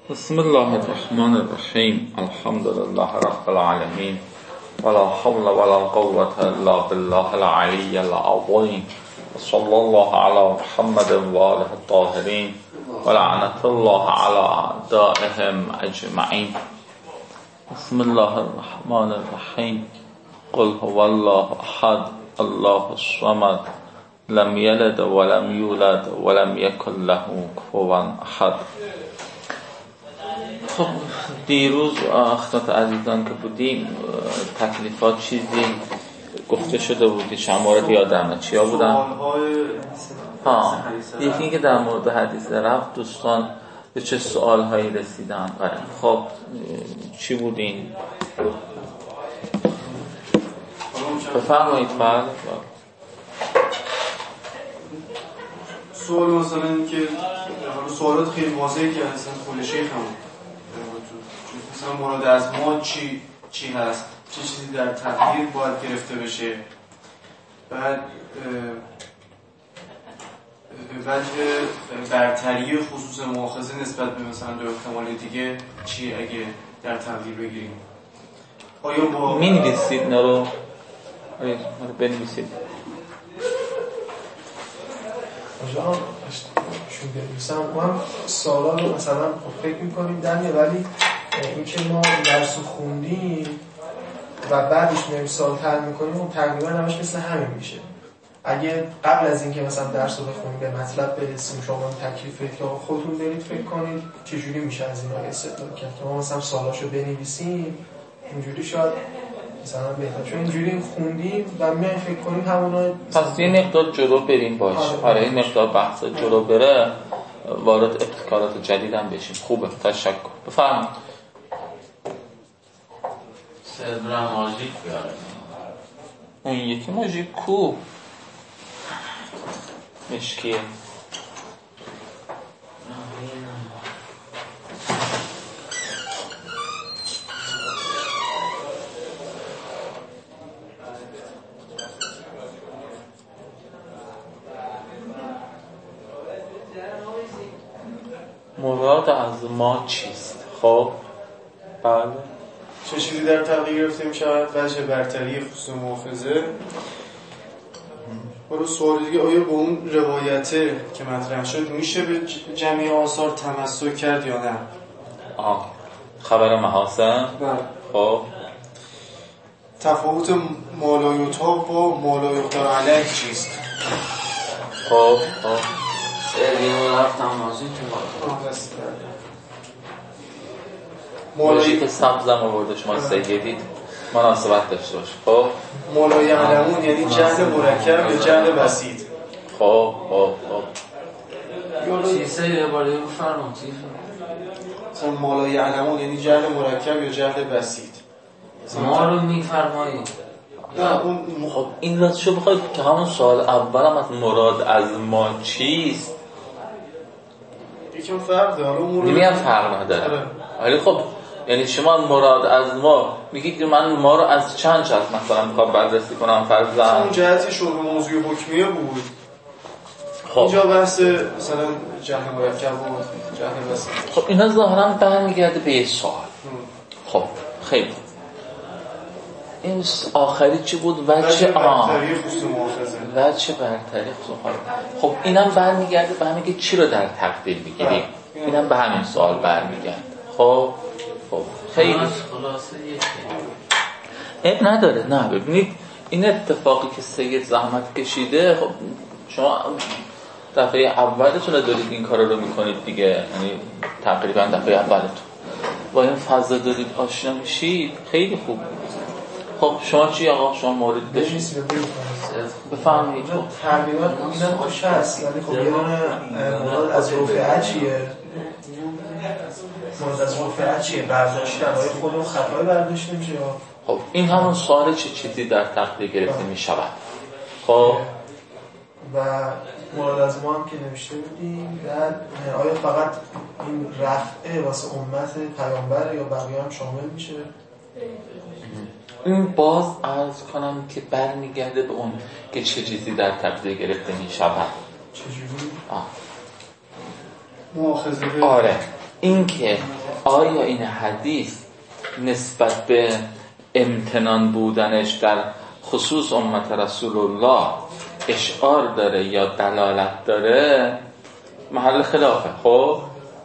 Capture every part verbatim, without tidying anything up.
بسم الله الرحمن الرحیم. الحمد لله رب العالمین ولا حول ولا قوة الا بالله العلی العظیم صلی الله علی محمد و آله الطاهرین و لعنت الله علی اعدائهم اجمعین. بسم الله الرحمن الرحیم. قل هو الله احد الله الصمد لم یلد ولم یولد ولم یکن له کفوا احد. خب دیروز خدمت عزیزان که بودیم تکلیفات چیزی گفته شده بودی، چند مورد یادمه چیا بودن؟ ها یکی این که در مورد حدیث رفت دوستان به چه سوال هایی رسیدن. خب چی بودین؟ بفرمایید. فرد سوال مثلا این که سوالات خیلی واضحی که اصلا کل شیخ هم مثلا مراد از ما چی چی هست، چه چی چیزی در تغییر باید گرفته بشه، بعد وجه برتری خصوص مؤاخذه نسبت به مثلا دو احتمال دیگه چی اگه در تغییر بگیریم. آیا با می نویسید اینا رو؟ آیا بنویسید آجا شون بنویسم من سوالا رو مثلا فکر میکنیم دمیه، ولی این که ما درس خوندیم و بعدش میایم سوال حل میکنیم و تقریبا همش مثل همین میشه. اگه قبل از اینکه مثلا درس رو بخونیم به مطلب برسیم شما تکلیف که خودتون برید فکر کنید چجوری میشه از اینا استفاده کرد که ما مثلا سوالاشو بنویسیم اینجوری شاید مثلا بهتر، چون اینجوری خوندیم و میایم فکر کنیم همونا. پس یه مقدار جلو بریم باش. آره این مقدار بحث جلو بره وارد ابتکارات جدید هم بشیم. خوبه، تشکر. بفرمایید. سربرم ماژیک بیاره. اون یکی ماژیک کو؟ مشکیه. مراد از ما چیست؟ خب بله چه چیزی در تغییر گرفته می شود، وجه برتری خصوص محافظه. برای سوال دیگه آیا با اون روایته که مطرح شد میشه به جمعی آثار تمسک کرد یا نه؟ آه خبر محاسن. بله. خب تفاوت مالایوتا با مالایوتا علیه چیست؟ خب خب سرگیم رفتم ماژیک ماژیک سبزم آورده شما سیدید مناسبت داشته باشه. خب مولا یعلمون یعنی جهل مرکب یا جهل بسیط. خب خب خب چیزه یه باری بفرمون چیزه مثلا مولا یعلمون یعنی جهل مرکب یا جهل بسیط. ما رو میفرمایی. نه اون خب این راستشو بخواید که همون سوال اولم از مراد از ما چیست یکم فرق داره. نمیم فرق نداره. ولی خب یعنی شما مراد از ما میگید که من ما رو از چند جهت مثلا میخوام بررسی کنم فرضاً اون جهتی شروع موضوع حکمیه بود. خب اینجا بحث مثلا جهل مرکب بود، جهل بسیط. خب اینا ظاهراً برمیگرده به یه سوال. خب خیلی این آخری چی بود؟ وجه برتری خصوص محافظه. وجه برتری خصوص محافظه. خب اینم برمیگرده به همین که چی رو در تقدیر بگیریم. اینم به همین سوال برمیگرده. خب خب خیلی خلاصه یکی اب نداره. نه ببینید این اتفاقی که سید زحمت کشیده، خب شما دفعه اولتون دارید این کار رو میکنید دیگه، یعنی تقریبا دفعه اولتون با این فضا دارید آشنا میشید. خیلی خوب. خب شما چی آقا؟ شما مورد داشتید؟ بفهمید. تقریبا اینم خوش هست، ولی خب یه دونه مراد از رفعه چیه؟ مراد از رفعه چیه؟ برداشتن آیا خودمون خطای برداشته میشه؟ خب این همون سوال چه چیزی در تقدیر گرفته میشود. خب و مراد از ما هم که نوشته بودیم بعد آیا فقط این رفعه واسه امت پیامبر یا بقیه هم شامل میشه؟ این باز عرض کنم که برمیگرده به اون که چه چیزی در تقدیر گرفته میشود. چجوری؟ مؤاخذه. آره اینکه آیا این حدیث نسبت به امتنان بودنش در خصوص امت رسول الله اشعار داره یا دلالت داره محل خلافه. خب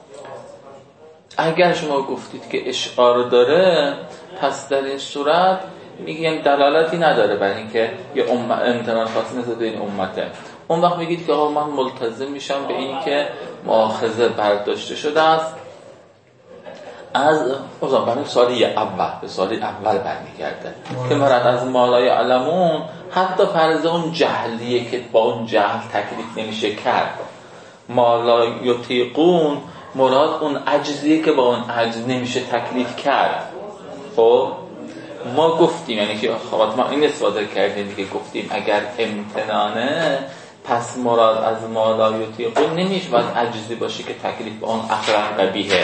اگر شما گفتید که اشعار داره، پس در این صورت میگیم دلالتی نداره بر اینکه یه امتنان خاصی نسبت به این امته. اون وقت میگید که آقا من ملتزم میشم به این که مؤاخذه برداشته شده است از اوزان برای سالی اول، به سالی اول برمیگرده که مراد از مالای علمون حتی فرض اون جهلیه که با اون جهل تکلیف نمیشه کرد. مالا یطیقون مراد اون عجزیه که با اون عجز نمیشه تکلیف کرد. خب ما گفتیم، یعنی که خواهد ما این استفاده کردیم که گفتیم اگر امتنانه پس مراد از مالا یطیقون نمیشه باید عجزی باشه که تکلیف با اون اقرب قبیهه،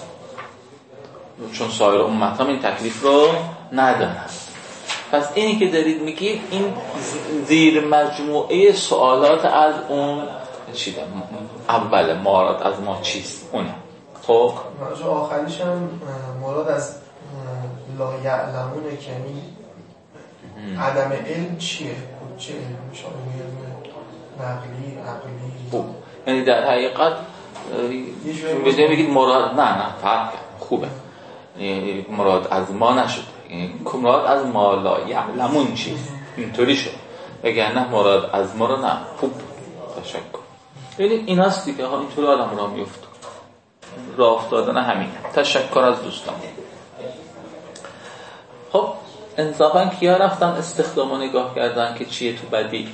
چون سایر امت هم این تکلیف رو ندارن. پس اینی که دارید میگید این زیر مجموعه سوالات از اون چیده اول مراد از ما چیست اونه. خب موضوع آخریش هم مراد از لا یعلمونه که یعنی عدم علم چیه؟ چه علم میشه؟ نقلی، عقلی؟ خوب، یعنی در حقیقت بجای بگید مراد نه نه فرق خوبه، یعنی مراد از ما نشد، یعنی مراد از ما لا یعلمون چیست اینطوری شد، وگرنه مراد از ما رو نه. خوب تشکر. ببینید این هست دیگه ها، اینطور آدم را میفت راه افتادن همینه. تشکر از دوستان. خب انصافا کیا رفتن استخدام و نگاه کردن که چیه تو بدی؟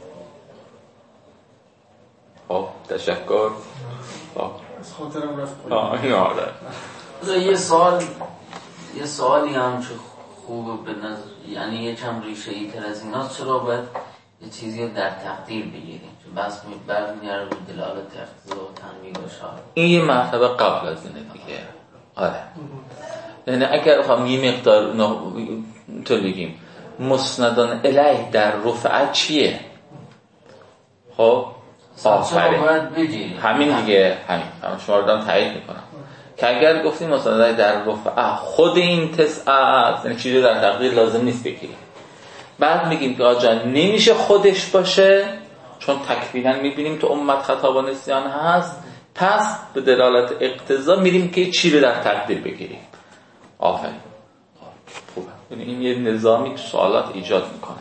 خب تشکر. خب از خاطرم رفت. آه این آره. یه سوال یه سوالی هم چه خوبه به نظر، یعنی یکم ریشه ای تر از این هاست، چرا باید یه چیزی رو در تقدیر بگیریم؟ چون بس برمیاره رو دلالت اقتضا و تنبیه و شاهد. این یه مرتبه قبل از اینه دیگه. آره. یعنی اگر بخوام یه مقدار تو بگیم مسندان الیه در رفعه چیه؟ خب آفرین همین دیگه، همین همین شما رو دارم تایید میکنم که اگر گفتیم مسندان در رفعه خود این تسعه، یعنی چیزی در تقدیر لازم نیست بگیریم. بعد میگیم که آجا نمیشه خودش باشه چون تکوینا میبینیم تو امت خطا و نسیان هست، پس به دلالت اقتضا میریم که چی رو در تقدیر بگیریم. آفرین. خوبه. این یه نظامی تو سوالات ایجاد میکنه.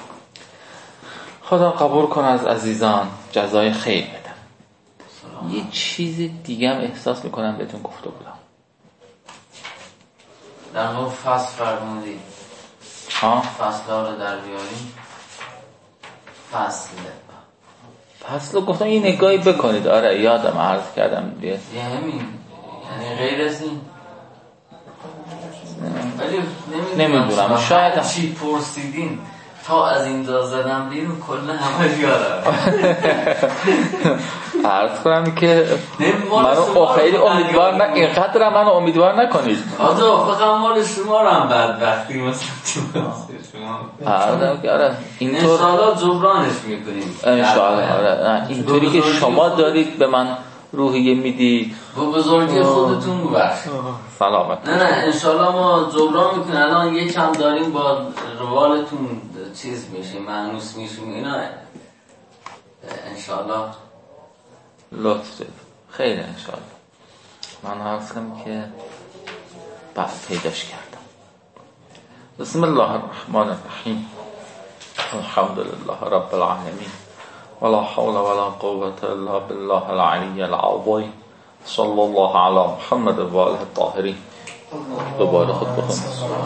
خدا قبول کنه از عزیزان، جزای خیر بدم. یه چیز دیگه هم احساس میکنم بهتون گفته بودم. در مورد فصل فرمودید. ها؟ فصل ها رو در بیاریم. فصل فصل رو گفتم یه نگاهی بکنید. آره یادم عرض کردم دیگه. یه همین، یعنی غیر از این. ولی نمیدونم شاید چی پرسیدین تا از این جا زدم بیرون کل همه یادم. عرض کنم که منو خیلی امیدوار نه اینقدر منو امیدوار نکنید. آجا فقط مال شما رو هم بدبختی مثل شما. آره اینطور انشاءالله جبرانش میکنیم. انشاءالله. آره اینطوری که شما دارید به من روحیه میدید با بزرگی خودتون ببخشید. سلامت. نه نه انشاءالله ما جبران میکنیم. الان یکم داریم با روالتون چیز میشیم، مانوس میشیم اینا. انشاءالله لطف دید. خیلی انشاءالله. من حاصلم که بعد پیداش کردم. بسم الله الرحمن الرحیم. الحمدلله رب العالمین ولا حول ولا قوة الا بالله العلی العظیم. صلی الله علی محمد و آله الطاهرین. دوباره خود بخونم.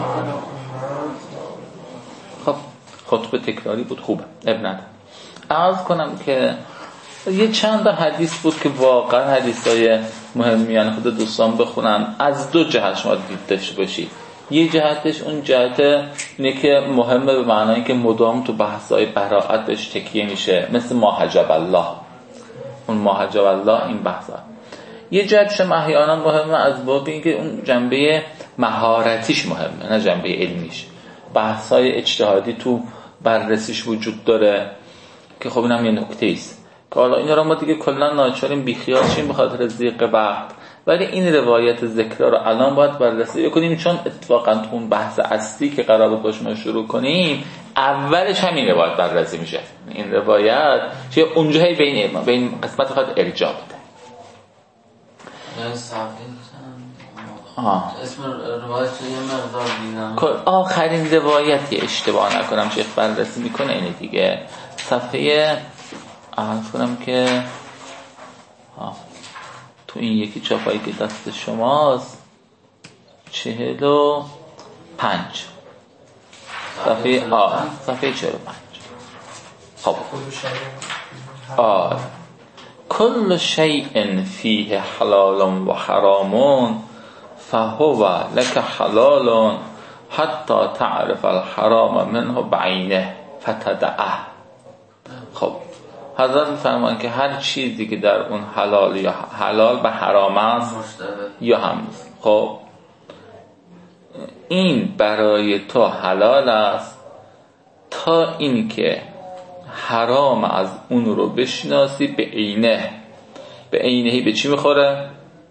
خب خطبه تکراری بود، خوبه ابن نداره. عرض کنم که یه چند حدیث بود که واقعا حدیثای مهمیان خود دوستان بخونن. از دو جهت شما دید داشته باشید. یه جهتش اون جهت اینه که مهمه به معنایی که مدام تو بحث‌های براءت بهش تکیه میشه، مثل ما حجب الله، اون ما حجب الله این بحثا. یه جهتش احیانا مهمه از باب اینکه اون جنبه مهارتیش مهمه نه جنبه علمیش. بحث‌های اجتهادی تو بررسیش وجود داره که خب اینم یه نکته است که حالا اینا رو ما دیگه کلا ناچاریم بیخیال شیم به خاطر ضیق وقت. ولی این روایت ذکر رو الان باید بررسی کنیم، چون اتفاقا تو اون بحث اصلی که قرار بود باش ما شروع کنیم اولش همین روایت بررسی میشه. این روایت چه اونجایی بین بین قسمت خود ارجاع بده. آه. اسم روایت یه مقدار دیدم. آخرین روایتی اشتباه نکنم شیخ بررسی میکنه اینه دیگه، صفحه عرض کنم که آه. تو این یکی چاپایی که دست شماست چهل و پنج صفحه آه صفحه چهل و پنج. خب آه کل شیء فیه حلال و حرام فهو لك حلال حتی تعرف الحرام منه بعینه فتدعه. خب حضرت فرمان که هر چیزی که در اون حلال یا حلال به حرام است یا هم خب این برای تو حلال است تا این که حرام از اون رو بشناسی به عینه. به عینهی به چی میخوره؟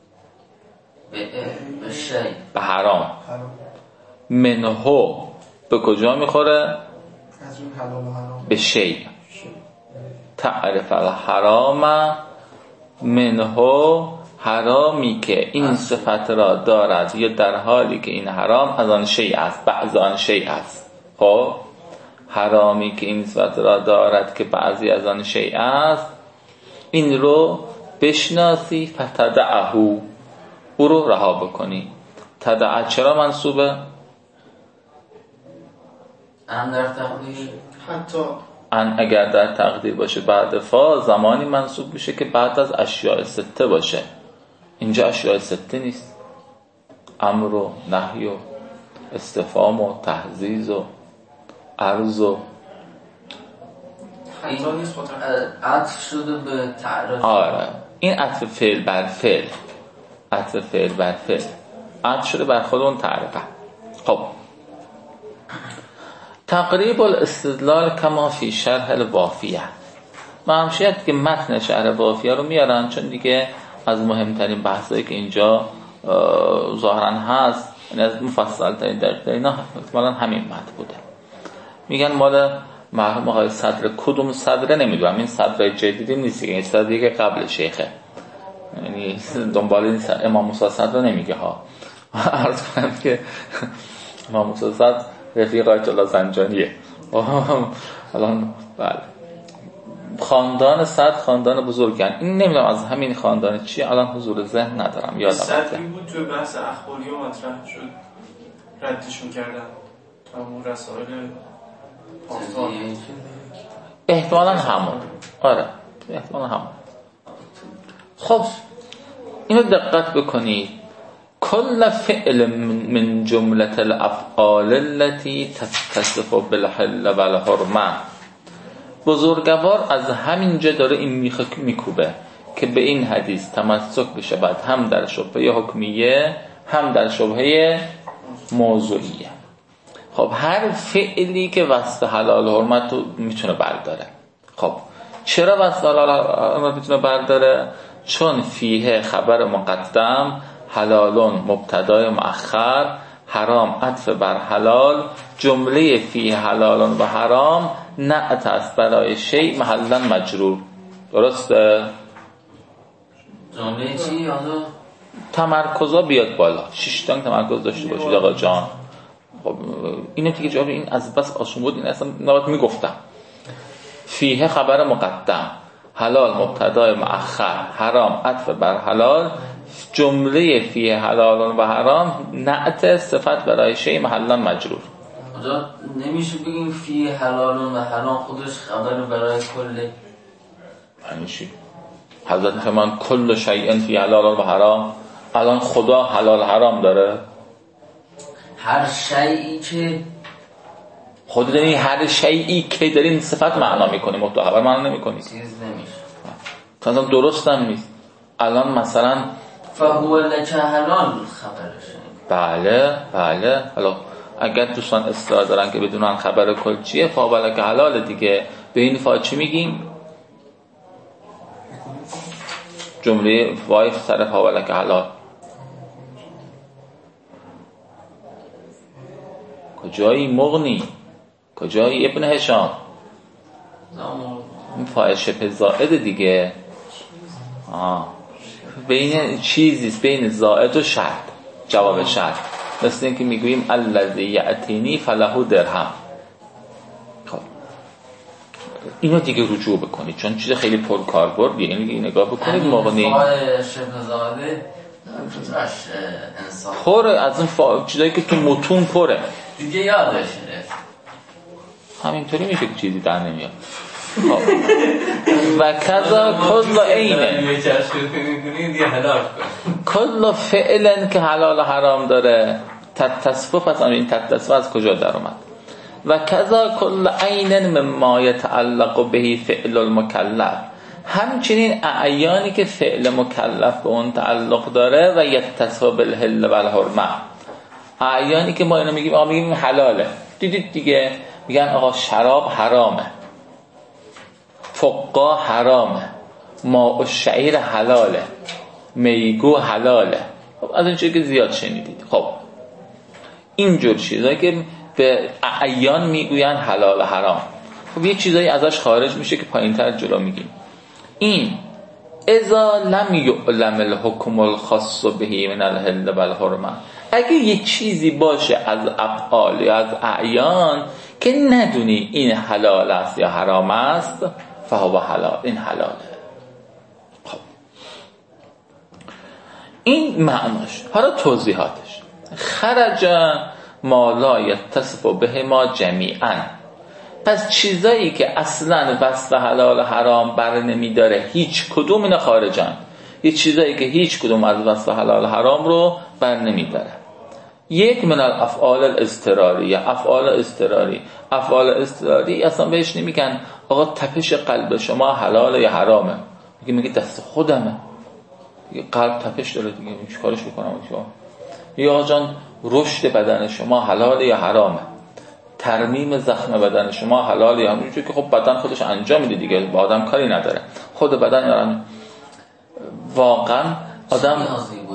به شی، به حرام. منهو به کجا میخوره؟ از اون حلال و حرام. به شی. تعرف الحرام منهو، حرامی که این صفت را دارد یا در حالی که این حرام از آن شی است، بعض آن شی است. خب حرامی که این صفت را دارد که بعضی از آن شی است، این رو بشناسی فتدعه، او رو رها بکنی. تدعه چرا منصوبه؟ ان در تقدیر، حتی ان اگر در تقدیر باشه بعد فا زمانی منصوب میشه که بعد از اشیاء سته باشه. اینجا اشیاء سته نیست، امر و نهی و استفهام و تحزیز و عرض و حتی نیست خاطر عطف شده به تعرف. آره این عطف فعل بر فعل، عطف فعل بر فعل عطف شده بر خود اون تعرفه. خب تقریب الاستدلال کما فی شرح الوافیه. مهمشیت که متن شرح وافیه رو میارن چون دیگه از مهمترین بحثایی که اینجا ظاهرا هست، یعنی از مفصل ترین دقیق ترین احتمالا همین متن بوده. میگن مال مرحوم آقای صدر، کدوم صدره نمیدونم، این صدر جدیدی نیست، این صدری که قبل شیخه، یعنی دنبال این امام موسی صدر نمیگه ها. عرض کنم که امام موسی صدر رفیق آیت الله زنجانیه. الان بله خاندان صدر خاندان بزرگن، این نمیدونم از همین خاندان چی، الان حضور ذهن ندارم یادم صدری بود توی بحث اخباری و مطرح شد ردشون کردن همون رسائل پاستان. احتمالا همون، آره احتمالا همون. خب اینو دقت بکنید، کل فعل من جملة الافعال التي تتصف بالحل والحرمه. بزرگوار از همین جا داره این میخ میکوبه که به این حدیث تمسک بشه بعد هم در شبهه حکمیه هم در شبهه موضوعیه. خب هر فعلی که وصف حلال حرمت رو میتونه برداره. خب چرا وصف حلال حرمت میتونه برداره؟ چون فیه خبر مقدم، حلالون مبتدای مؤخر، حرام عطف بر حلال، جمله فیه حلالون و حرام نعت است برای شیء محلا مجرور. درسته؟ جمله چی؟ آنو تمرکزا بیاد بالا، شش تا تمرکز داشته باشید آقا جان. خب اینو دیگه جواب این از بس آسون بود، این اصلا نباید میگفتم. فیه خبر مقدم، حلال مبتدای مؤخر، حرام عطف بر حلال، جمله فیه حلال و حرام نعت صفت برای شیء محلا مجرور. آجا نمیشه بگیم فیه حلال و حرام خودش خبر برای کل؟ همیشه حضرت فرمان کل شیء فی حلال و حرام. الان خدا حلال حرام داره؟ هر شیئی که خود داری هر شیئی که دارین صفت معنا میکنی، مبتدا خبر معنا نمیکنی، چیز نمیشه. مثلا درست هم نیست. الان مثلا فهو لک حلال خبرشه. بله بله. حالا اگر دوستان اصرار دارن که بدونن خبر کل چیه، فهو لک حلال دیگه. به این فا چی میگیم؟ جمله وای سر فهو لک حلال کجایی مغنی؟ کجایی ابن هشام؟ این فاعل شبه زائد دیگه. آه. بین چیزیست بین زائد و شرط، جواب شرط. مثل این که میگوییم الذی یأتینی فله درهم. خب اینو دیگه رجوع بکنید چون چیز خیلی پرکاربردیه. یعنی دیگه نگاه بکنید مغنی فاعل شبه زائد پر از این فا... چیزایی که تو متون پره دیگه یادش نره. همینطوری میشه که چیزی در نمیاد. و کذا کل عینه کل فعلن که حلال و حرام داره تتصفه. پس این تتصفه از کجا در اومد؟ و کذا کل عین مما یتعلق به فعل المکلف، همچنین اعیانی که فعل مکلف به اون تعلق داره و یتصفه بالحل و الحرمه، اعیانی که ما اینو میگیم آقا میگیم حلاله. دیدید دیگه میگن آقا شراب حرامه، فقا حرامه، ماء الشعیر حلاله، میگو حلاله. خب از این چیزی که زیاد شنیدید. خب اینجور چیزایی که به اعیان میگوین حلال و حرام، خب یه چیزایی ازش خارج میشه که پایین‌تر جلو میگیم. این اذا لم یعلم الحکم الخاص به من الحل و الحرمه، اگه یه چیزی باشه از افعال یا از اعیان که ندونی این حلال است یا حرام است، فهو حلال، این حلاله. خب این معناش. حالا توضیحاتش. خرج ما لا یتصف به ما جمیعا، پس چیزایی که اصلا وصف حلال و حرام بر نمی داره هیچ کدوم اینا خارجن. یه چیزایی که هیچ کدوم از وصف حلال و حرام رو بر نمی داره. یک من الافعال الاضطراری، افعال اضطراری. افعال اضطراری اصلا بهش نمیگن آقا تپش قلب شما حلال یا حرامه، میگه میگه دست خودمه، یه قلب تپش داره دیگه چیکارش بکنم شما؟ یا آقا جان رشد بدن شما حلال یا حرامه، ترمیم زخم بدن شما حلال یا حرامه، چون که خب بدن خودش انجام میده دیگه، با آدم کاری نداره، خود بدن یارم. واقعا آدم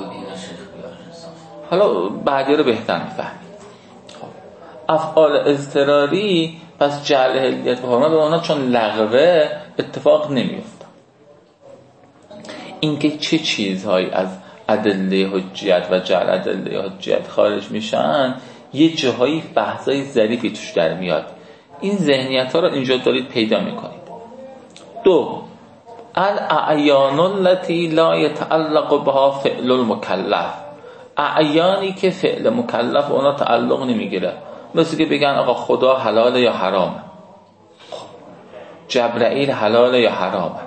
حالا بعدی رو بهتر میفهمید. خب افعال اضطراری پس جعل حلیت و حرمت به اونا چون لغوه اتفاق نمیفته. اینکه چه چیزهایی از ادله حجیت و جعل ادله حجیت خارج میشن یه جاهایی بحثای ظریفی توش در میاد. این ذهنیت ها رو اینجا دارید پیدا میکنید. دو، الاعیان التي لا يتعلق بها فعل المکلف، اعیانی که فعل مکلف اونا تعلق نمیگیره، مثل که بگن آقا خدا حلاله یا حرامه، جبرائیل حلاله یا حرامه.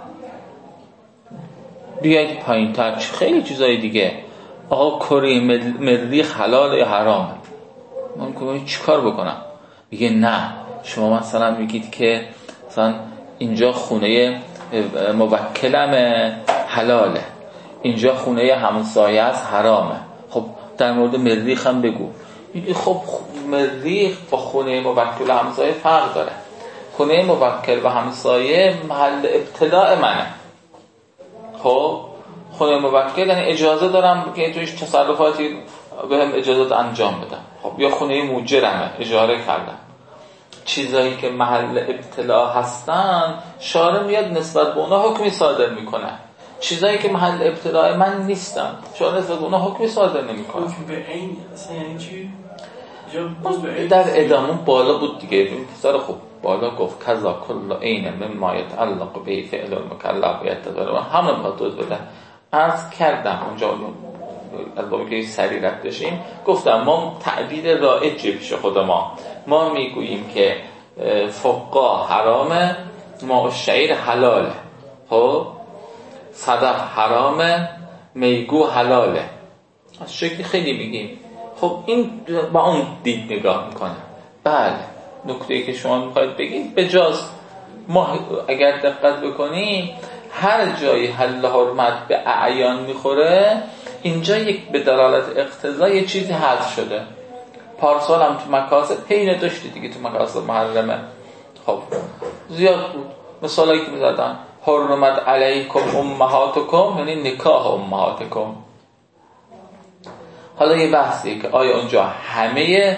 بیایید پایین تر خیلی چیزای دیگه، آقا کره مریخ حلاله یا حرامه. من کنم چی کار بکنم؟ میگه نه شما مثلا میگید که مثلا اینجا خونه موکلم حلاله، اینجا خونه همسایه از حرامه. خب در مورد مریخ هم بگو. میگه خب مریخ با خونه موکل همسایه فرق داره. خونه موکل و همسایه محل ابتلاع منه. خب خونه موکل یعنی اجازه دارم که توش تصرفاتی بهم اجازه انجام بدم. خب یا خونه موجرمه، اجاره کردم. چیزایی که محل ابتلاع هستن شارع میاد نسبت به اونا حکمی صادر میکنه. چیزایی که محل ابتلاع من نیستن شارع نسبت به اونا حکمی صادر نمیکنه. حکم به عین اصلا یعنی چی؟ در ادامه بالا بود دیگه، بسیار خوب بالا گفت کذا کل عین مما یتعلق به فعل المکلف یتضرر، همون با توضیح بده. عرض کردم اونجا از بابی که سریع رد بشیم گفتم ما تعبیر رایجی پیش خود ما ما میگوییم که فقا حرامه، ماء الشعیر حلاله، خب صدف حرامه، میگو حلاله. از شکلی خیلی میگیم. خب این با اون دید نگاه میکنه. بله نکته‌ای که شما میخواید بگید بجاست ما اگر دقت بکنیم هر جایی حل حرمت به اعیان میخوره اینجا یک به دلالت اقتضا یه چیزی حذف شده. پارسال هم تو مکاسب پینه داشتی دیگه، تو مکاسب محرمه. خب زیاد بود مثالایی که میزدن حرمت علیکم امهاتکم یعنی نکاح امهاتکم. حالا یه بحثیه که آیا اونجا همه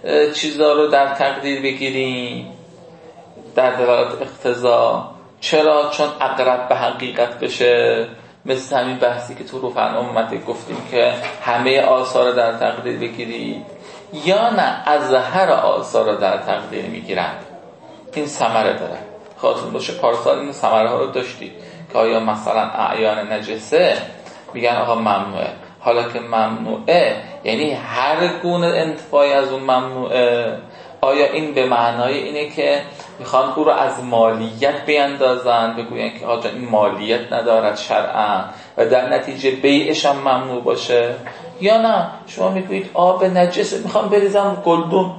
چیزا رو در تقدیر بگیریم در دلالت اقتضا. چرا؟ چون اقرب به حقیقت بشه. مثل همین بحثی که تو روح الامت گفتیم که همه آثار در تقدیر بگیرید یا نه اظهر آثار در تقدیر میگیرند. این ثمره داره. خاطرتون باشه پارسال این ثمره ها رو داشتید که آیا مثلا اعیان نجسه میگن آقا ممنوعه، حالا که ممنوعه یعنی هر گونه انتفاعی از اون ممنوعه. آیا این به معنای اینه که میخوان او رو از مالیت بیندازن، بگوین که آقا این مالیت ندارد شرعاً و در نتیجه بیعش هم ممنوع باشه؟ یا نه شما میگویید آب نجسه میخوام بریزم گلدون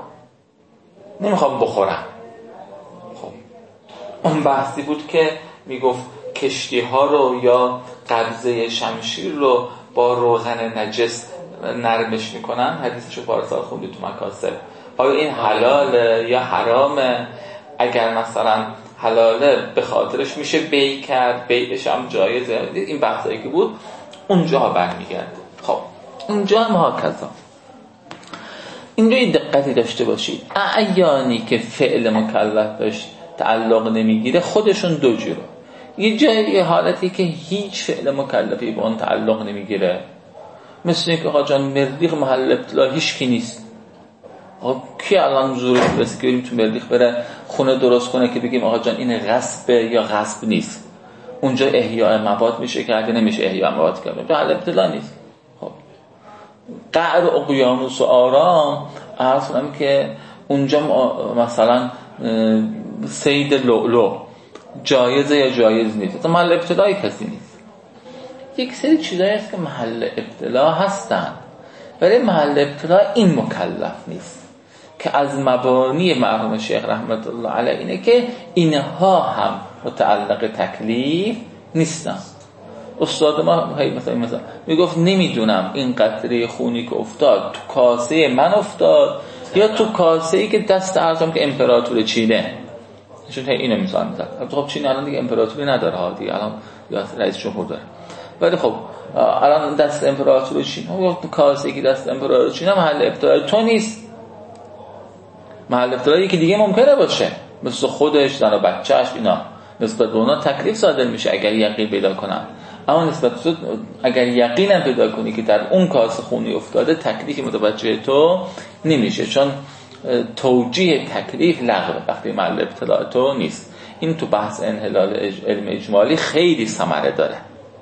نمیخوام بخورم. خب اون بحثی بود که میگفت کشتی ها رو یا قبضه شمشیر رو با روغن نجس نرمش میکنن. حدیثشو پارسال خوندید تو مکاسب. آیا این حلاله یا حرامه؟ اگر مثلا حلاله به خاطرش میشه بیع کرد، بیعش هم جایزه. این بحثایی که بود اونجا برمیگرده. خب اونجا ما کذا اینجا این دقتی داشته باشید. اعیانی که فعل مکلف بهش تعلق نمیگیره خودشون دو جوره. یه جایی یه حالتی که هیچ فعل مکلفی به اون تعلق نمیگیره، مثل اینکه آقا جان مریخ محل ابتلا هیچ کی نیست. آقا کی الان زورش برسه که بریم تو مریخ بره خونه درست کنه که بگیم آقا جان این غصبه یا غصب نیست؟ اونجا احیاء مواد میشه که اگه نمیشه احیاء مواد کرد محل ابتلا نیست. خب قعر اقیانوس و آرام عرض کنم که اونجا مثلا صید لؤلؤ جایزه یا جایز نیست، محل ابتلای کسی نیست. یک سری چیزایی هست که محل ابتلا هستن ولی محل ابتلا این مکلف نیست، که از مبانی مرحوم شیخ رحمت الله علیه اینه که اینها هم متعلق تکلیف نیستن. استاد ما مثلا مثلا میگفت نمیدونم این قطره خونی که افتاد تو کاسه من افتاد یا تو کاسه ای که دست ارزم که امپراتور چینه، چون اینو مثال میزد. خب چین الان دیگه امپراتوری نداره ها دیگه، الان رئیس جمهور داره. ولی خب الان دست امپراتور چین ها تو کاسه ای که دست امپراتور چین محل ابتلا تو نیست. محل ابتلا که دیگه ممکنه باشه، مثل خودش، زن و بچه‌اش، اینا نسبت به اونا تکلیف صادر میشه اگر یقین پیدا کنن. اما نسبت تو اگر یقینم پیدا کنی که در اون کاسه خونی افتاده تکلیفی متوجه تو نمیشه، چون توجیه تکلیف لغوه وقتی محل ابتلا تو نیست. این تو بحث انحلال علم اجمالی خیلی ثمره داره.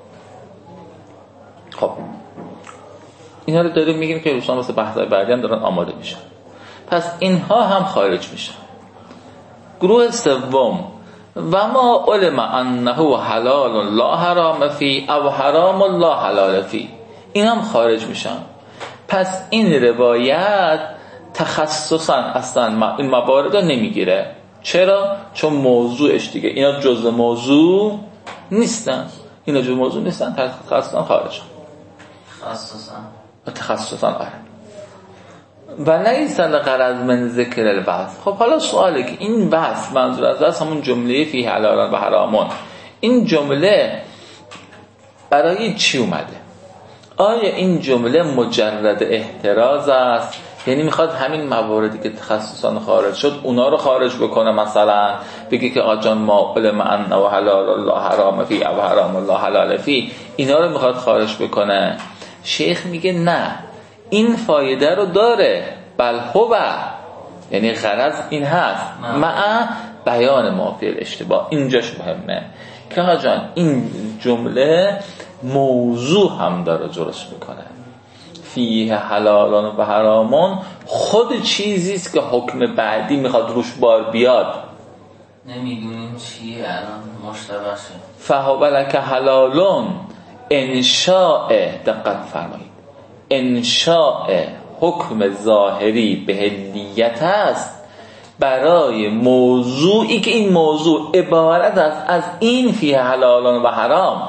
خب اینا رو داریم میگیم که روشان واسه بحث‌های بعدی هم دارن آماده میشن. پس اینها هم خارج میشن. گروه سوم و ما علم انه حلال لا حرام فی او حرام لا حلال فی، این هم خارج میشن. پس این روایت تخصصا اصلا این موارد رو نمیگیره. چرا؟ چون موضوعش دیگه اینا جزء موضوع نیستن. اینا جزء موضوع نیستن، تخصصا خارج. تخصصا تخصصا آره. و لیس الغرض من ذکر البحث. خب حالا سواله که این بحث منظور از بحث همون جمله فی حلال و حرامون، این جمله برای چی اومده؟ آیا این جمله مجرد احتراز است؟ یعنی میخواد همین مواردی که تخصصا خارج شد اونا رو خارج بکنه، مثلا بگی که آجان ما علم انه و حلال الله حرام فی او حرام الله حلال فی، اینا رو میخواد خارج بکنه؟ شیخ میگه نه، این فایده رو داره، بل هو، یعنی غرض این هست مع بیان ما فی الاشتباه. اینجاش مهمه که آجان این جمله موضوع هم داره درست میکنه. فیه حلالان و حرامون خود چیزیست که حکم بعدی میخواد روش بار بیاد. نمیدونیم چیه الان مشتبه شد. فهو لک حلالون انشاء، دقت فرمایید، انشاء حکم ظاهری به حلیت است برای موضوعی که این موضوع عبارت است از این فیه حلالان و حرام.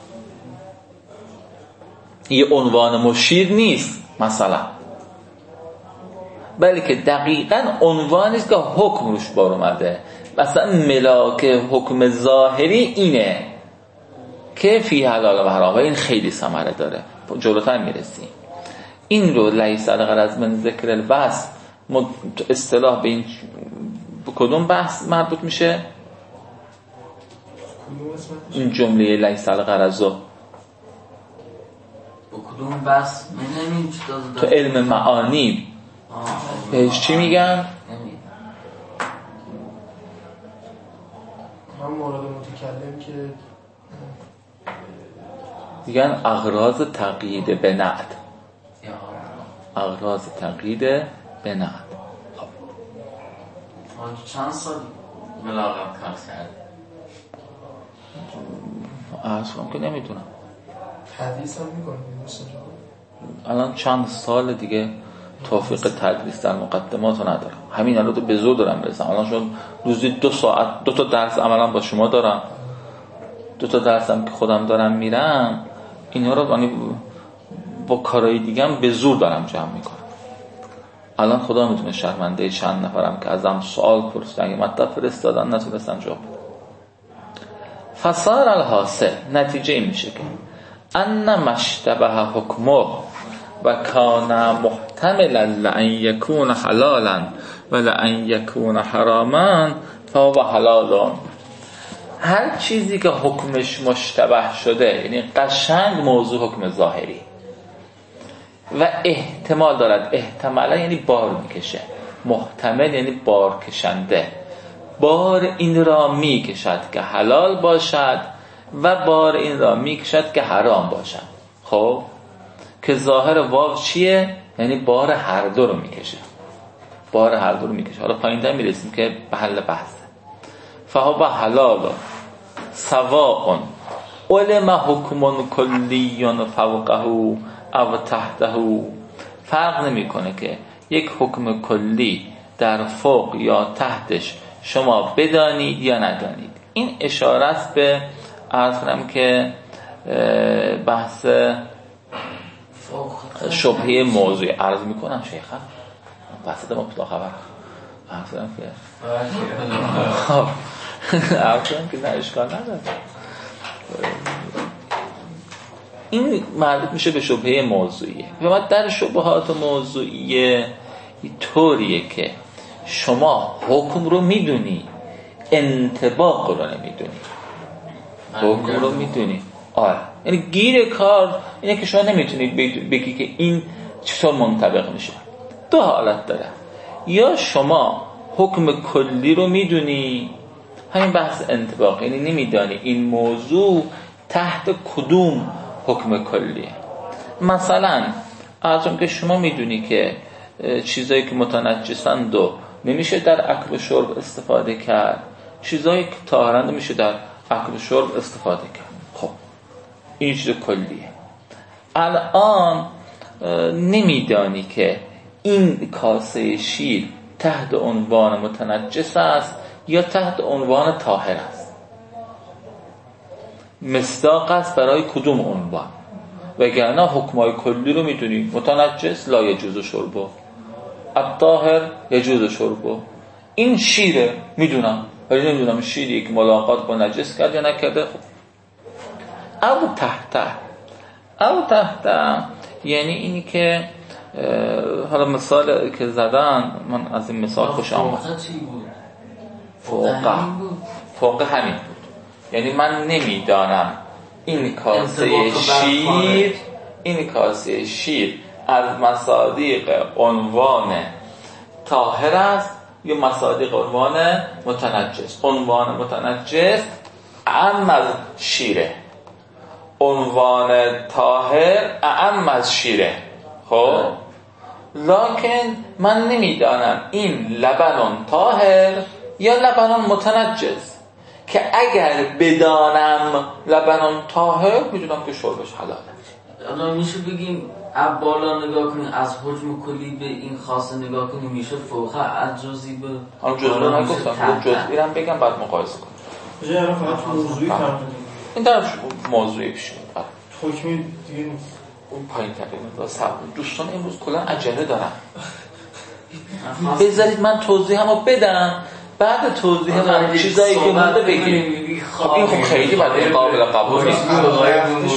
یه عنوان مشیر نیست مثلا، بلکه دقیقاً عنوانی است که حکم روش بار اومده. مثلا ملاک حکم ظاهری اینه که فی حلال و حرام، و این خیلی ثمره داره، جلوتر میرسیم. این رو لیس الغرض من ذکر البحث اصطلاح به این به کدوم بحث مربوط میشه؟ این جمله لیس الغرض با کدوم بحث نمیدونم تو علم معانی بهش چی میگن؟ من مورد متکلم که میگن اغراض تقیید به نقد، اغراض تقیید به نقد. خب چند سال بلاغت کار کرد؟ اصلا که نمیدونم. حدیث هم میکنیم الان چند سال دیگه توفیق تدریس در مقدمات رو ندارم. همین الان تو به زور دارم برسم. الان شون روزی دو ساعت دو تا درس عملا با شما دارم، دو تا درسم که خودم دارم میرم. اینا رو یعنی با کارهای دیگه هم به زور دارم جمع میکنم. الان خدا میدونه شرمنده چند نفرم که ازم سوال پرسیدن، مطلب فرستادن نتونستن جواب بدن. فصار الحاصل، نتیجه این میشه که ان مشتبه حکمه و کان محتملا لأن یکون حلالا و لأن یکون حراما فهو حلال. هر چیزی که حکمش مشتبه شده، یعنی قشنگ موضوع حکم ظاهری و احتمال دارد، احتمالا یعنی بار میکشه، محتمل یعنی بار کشنده، بار این را میکشد که حلال باشد و بار این را میکشد که حرام باشد. خب که ظاهر واو چیه؟ یعنی بار هر دو رو میکشه، بار هر دو رو میکشه. حالا پایین در میرسیم که به حل بحثه. فهو حلال سواء علم حکم کلی فوقه او تحته. فرق نمیکنه که یک حکم کلی در فوق یا تحتش شما بدانید یا ندانید. این اشاره است به عرض کنم که بحث شبهه موضوعی عرض میکنم شیخا بحث ده مبتلا خبر عرض کنم که عرض کنم که نه اشکال نداره. این مربوط میشه به شبهه موضوعیه و ما در شبهات موضوعیه طوریه که شما حکم رو میدونی، انطباق رو نمیدونی. حکم رو میدونی، آره، یعنی گیر کار اینه که شما نمیتونید بگی که این چطور منطبق میشه. دو حالت داره، یا شما حکم کلی رو میدونی، همین بحث انطباق، یعنی نمیدانی این موضوع تحت کدوم حکم کلیه. مثلا ازم که شما میدونی که چیزایی که متنجسند و نمیشه در اکل و شرب استفاده کرد، چیزایی که طاهرند میشه در اکل و شرب استفاده کرد. خب این چیز کلیه. الان نمیدانی که این کاسه شیر تحت عنوان متنجس است یا تحت عنوان طاهر است. مصداق است برای کدوم عنوان؟ وگرنه حکمای کلی رو میدونی، متنجس لا یجوز شربه، الطاهر یجوز شربه. این شیره میدونم، ولی نمیدونم شیری که ملاقات با نجس کرد یا نکرده. خب او تحت او تحت یعنی اینی که حالا مثال که زدن من از این مثال خوش آمد. فوقه فوقه همین بود، یعنی من نمیدانم این کاسه شیر این کاسه شیر از مصادیق عنوان طاهر است یا مصادیق عنوان متنجس. عنوان متنجس اعم از شیره، عنوان طاهر اعم از شیره. خب لکن من نمیدانم این لبنان طاهر یا لبنان متنجس، که اگر بدانم لبنان طاهر میدونم که شربش حلاله. الان میشه بگیم اب بالا نگاه کنیم از حکم کلی به این خاصه نگاه کنیم، میشه فوقه از جزئی به حالا جزئی رو نگفتم، جزئی رو بگم بعد مقایسه کنیم. بجای الان فقط موضوعی فرق این در موضوعی بشه حکمی دیگه اون پایین تقریبا. دوستان امروز کلا عجله دارن، بذارید من توضیحمو بدم، بعد توضیح من چیزایی که مونده بگید. خب این خب خیلی بعد قابل قبول نیست.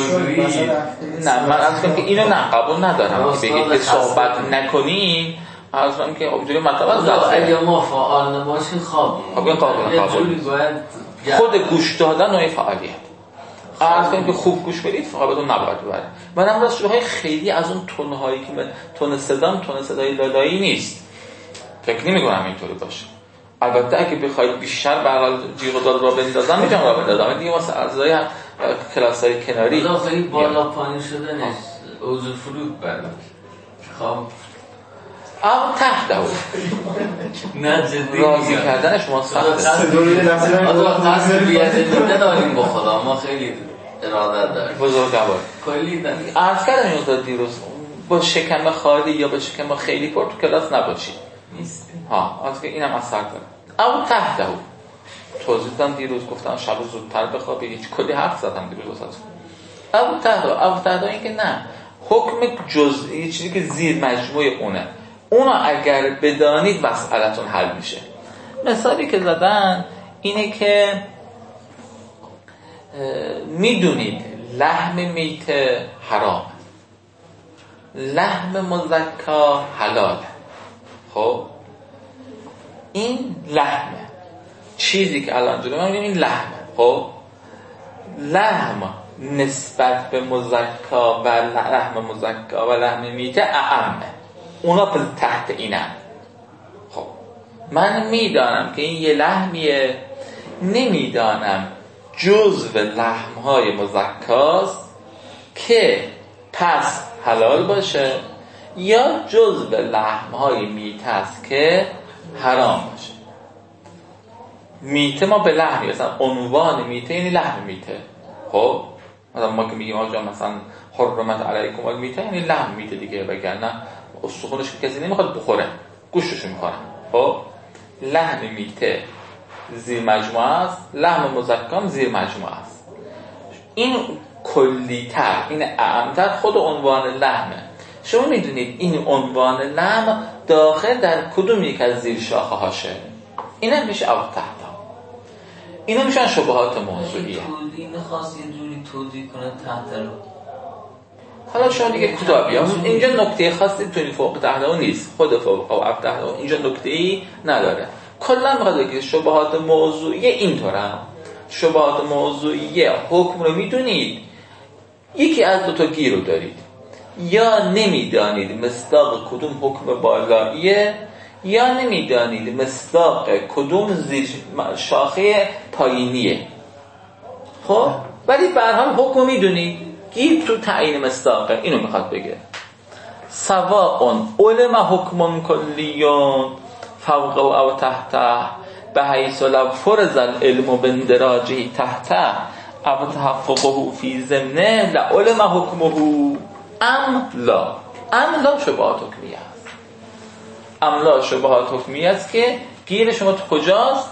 نه من از کنم که اینو نه قبول ندارم که بگید که صحبت نکنین عرض کنم که اینجوری مطلب از دست اگه ما فعال نباشیم خواب خب این قابل قابل خود گوش دادن نوعی فعالیت. عرض کنم که خوب گوش بدید فقط نباید ببره. من هم راست شوهای خیلی از اون تونهایی که من تون صدام تون صدای لالایی نیست. فکر نمی کنم اینطوری باشه. البته اگه بخواید بیشتر به حال جیغ و داد را بندازم میتونم را بندازم. دیگه واسه ارزای کلاس‌های کناری حالا خیلی بالا پایین شده نیست. اوضاع فرود برد. خب اما تحت او نه جدی راضی کردن شما سخته. آدم قصد بی‌ادبی نداریم با خدا، ما خیلی اراده داریم. بزرگوار کلی عرض کردم این تا دیروز با شکم خالی یا با شکم خیلی پر تو کلاس نباشید. نیست. ها، از که اینم اثر داره. اما تحت او توضیح دادم دیروز، گفتم شب زودتر بخوابید. هیچ کلی حرف زدم دیروز از اما تحت او. اما تحت او این که نه، حکم جزئی چیزی که زیر مجموعه اونه، اونا اگر بدانید مسئله‌تون حل میشه. مثالی که زدن اینه که میدونید لحم میت حرام، لحم مزکا حلاله. خب این لحمه، چیزی که الان جلو ما میگیم این لحمه. خب لحم نسبت به مزکا و لحم مزکا و لحم میته اعمه، اونا پر تحت اینن. خب من میدانم که این یه لحمیه، نمیدانم جزو لحمهای مزکاست که پس حلال باشه یا جزو لحمهای میته است که حرام باشه. میته ما به لحمی، مثلا عنوان میته یعنی لحم میته. خب مثلا ما که میگیم آقا مثلا حرمت علیکم المیته یعنی لحم میته دیگه، وگرنه استخونش که کسی نمیخواد بخوره، گوشتشو میخوره. خب لحم میته زیر مجموعه است، لحم مزکام زیر مجموعه است. این کلی‌تر، این اعم‌تر خود عنوان لحمه. شما میدونید این عنوان لحم داخل در کدوم یک از زیر شاخه هاشه؟ اینم میشه او تحت. اینا میشن شبهات موضوعیه. این خاص یه جوری توضیح کنه تحت رو. حالا شما دیگه کتابی هم اینجا نکته خاصی توی فوق تحت اون نیست، خود فوق او اف تحت اون اینجا نکته‌ای نداره. کلا میخواد بگه شبهات موضوعی اینطوره. شبهات موضوعی حکم رو میدونید، یکی از دو تا گیر رو دارید، یا نمیدانید مصداق کدوم حکم بالاییه یا نمیدانید مصداق کدوم زیر شاخه پایینیه. خب ولی به هر حال حکم میدونید، گیر تو تعیین مصداقه. اینو میخواد بگه سواء علم حکم کلیون فوق او تحت بحیث لو فرض العلم باندراجه تحت او تحققه فی ضمنه لعلم حکمه ام لا. ام لا شبهات حکمیه است. ام لا شبهات حکمیه است که گیر شما تو کجاست؟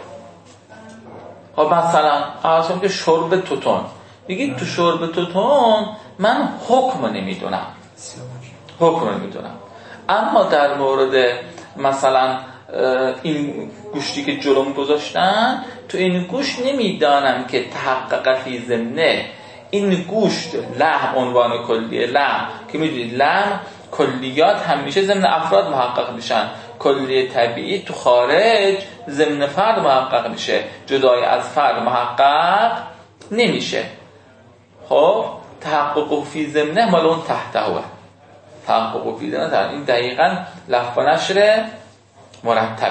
خب مثلا اصلا که شرب توتون، بگید تو شرب توتون من حکم نمیدونم، حکم نمیدونم، اما در مورد مثلا این گوشتی که جلوم گذاشتن، تو این گوشت نمیدانم که تحقق فی ضمنه این گوشت لحم عنوان کلیه لحم که میدونید لحم کلیات همیشه ضمن افراد محقق میشن، کلیه طبیعی تو خارج ضمن فرد محقق میشه، جدای از فرد محقق نمیشه. خب تحقق فی ضمنه مال اون تحته هو. تحقق فی ضمنه این دقیقاً لفظ نشر مرتبه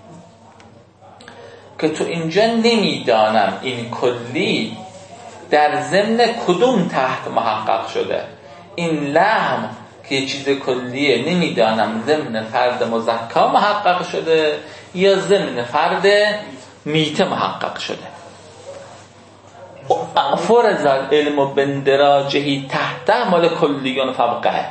که تو اینجا نمیدانم این کلی در ضمن کدوم تحت محقق شده. این لحم که یه چیز کلیه، نمیدانم ضمن فرد مزکا محقق شده یا ضمن فرد میته محقق شده. فرض العلم بندراجه تحت مال کلیون فوقه.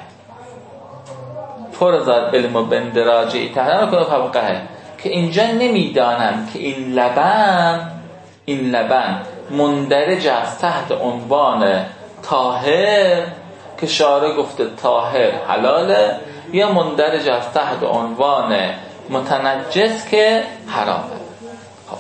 فرض العلم بندراجه تحت مال کلیون فوقه که اینجا نمیدانم که این لبن این لبن مندرج است تحت عنوان طاهر که شارع گفته طاهر حلاله یا مندرج است تحت عنوان متنجس که حرامه. خب.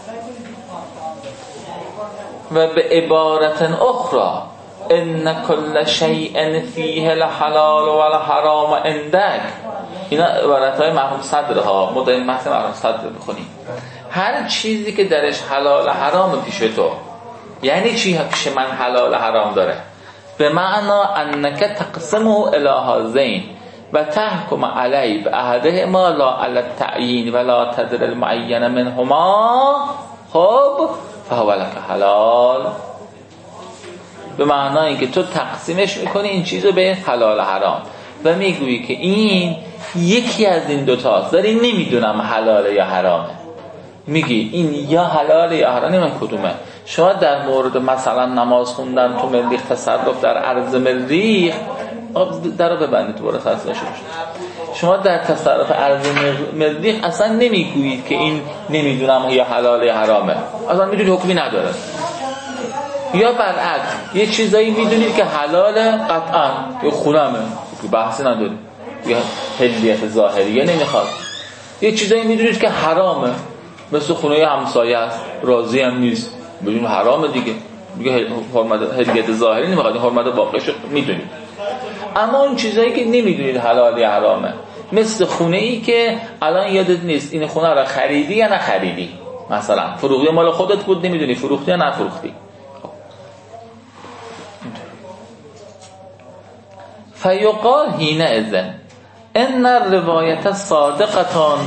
و به عبارت اخرى ان کل شیء فیه الحلال و الحرام عندک اینا عبارت‌های مرحوم صدر ها، مدام متن مرحوم صدر بخونیم. هر چیزی که درش حلال حرام پیش تو، یعنی چی پیش من حلال حرام داره؟ به معنا انک تقسمه الی هذین و تحکم علی باحدهما لا علی التعیین ولا تدر المعین منهما، خب فهو لک حلال. به معنای اینکه تو تقسیمش میکنی این چیزو به حلال حرام و میگویی که این یکی از این دوتاست، داری نمیدونم حلاله یا حرامه، میگی این یا حلاله یا حرامه، من کدومه. شما در مورد مثلا نماز خوندن تو مریخ، تصرف در ارض مریخ، در رو ببندید تو برای خاص نشه. شما در تصرف ارض مریخ اصلا نمیگویید که این نمیدونم یا حلاله یا حرامه، اصلا میدونی حکمی نداره. یا برعکس یه چیزایی میدونید که حلاله قطعا، یا خونمه بحثی نداریم، یا هلیت ظاهریه نمیخواد. یه چیزایی میدونید که حرامه، مثل خونه همسایه است، راضی هم نیست، بدون حرامه دیگه، میگه حرمت هلیت ظاهری نمیخواد، حرمت باقیش میدونید. اما اون چیزایی که نمیدونید حلال یا حرامه، مثل خونه ای که الان یادت نیست این خونه رو خریدی یا نخریدی، مثلا فروختی، مال خودت بود نمیدونی فروختی یا نفروختی. فیقال حین اذن ان الروایت صادقتان،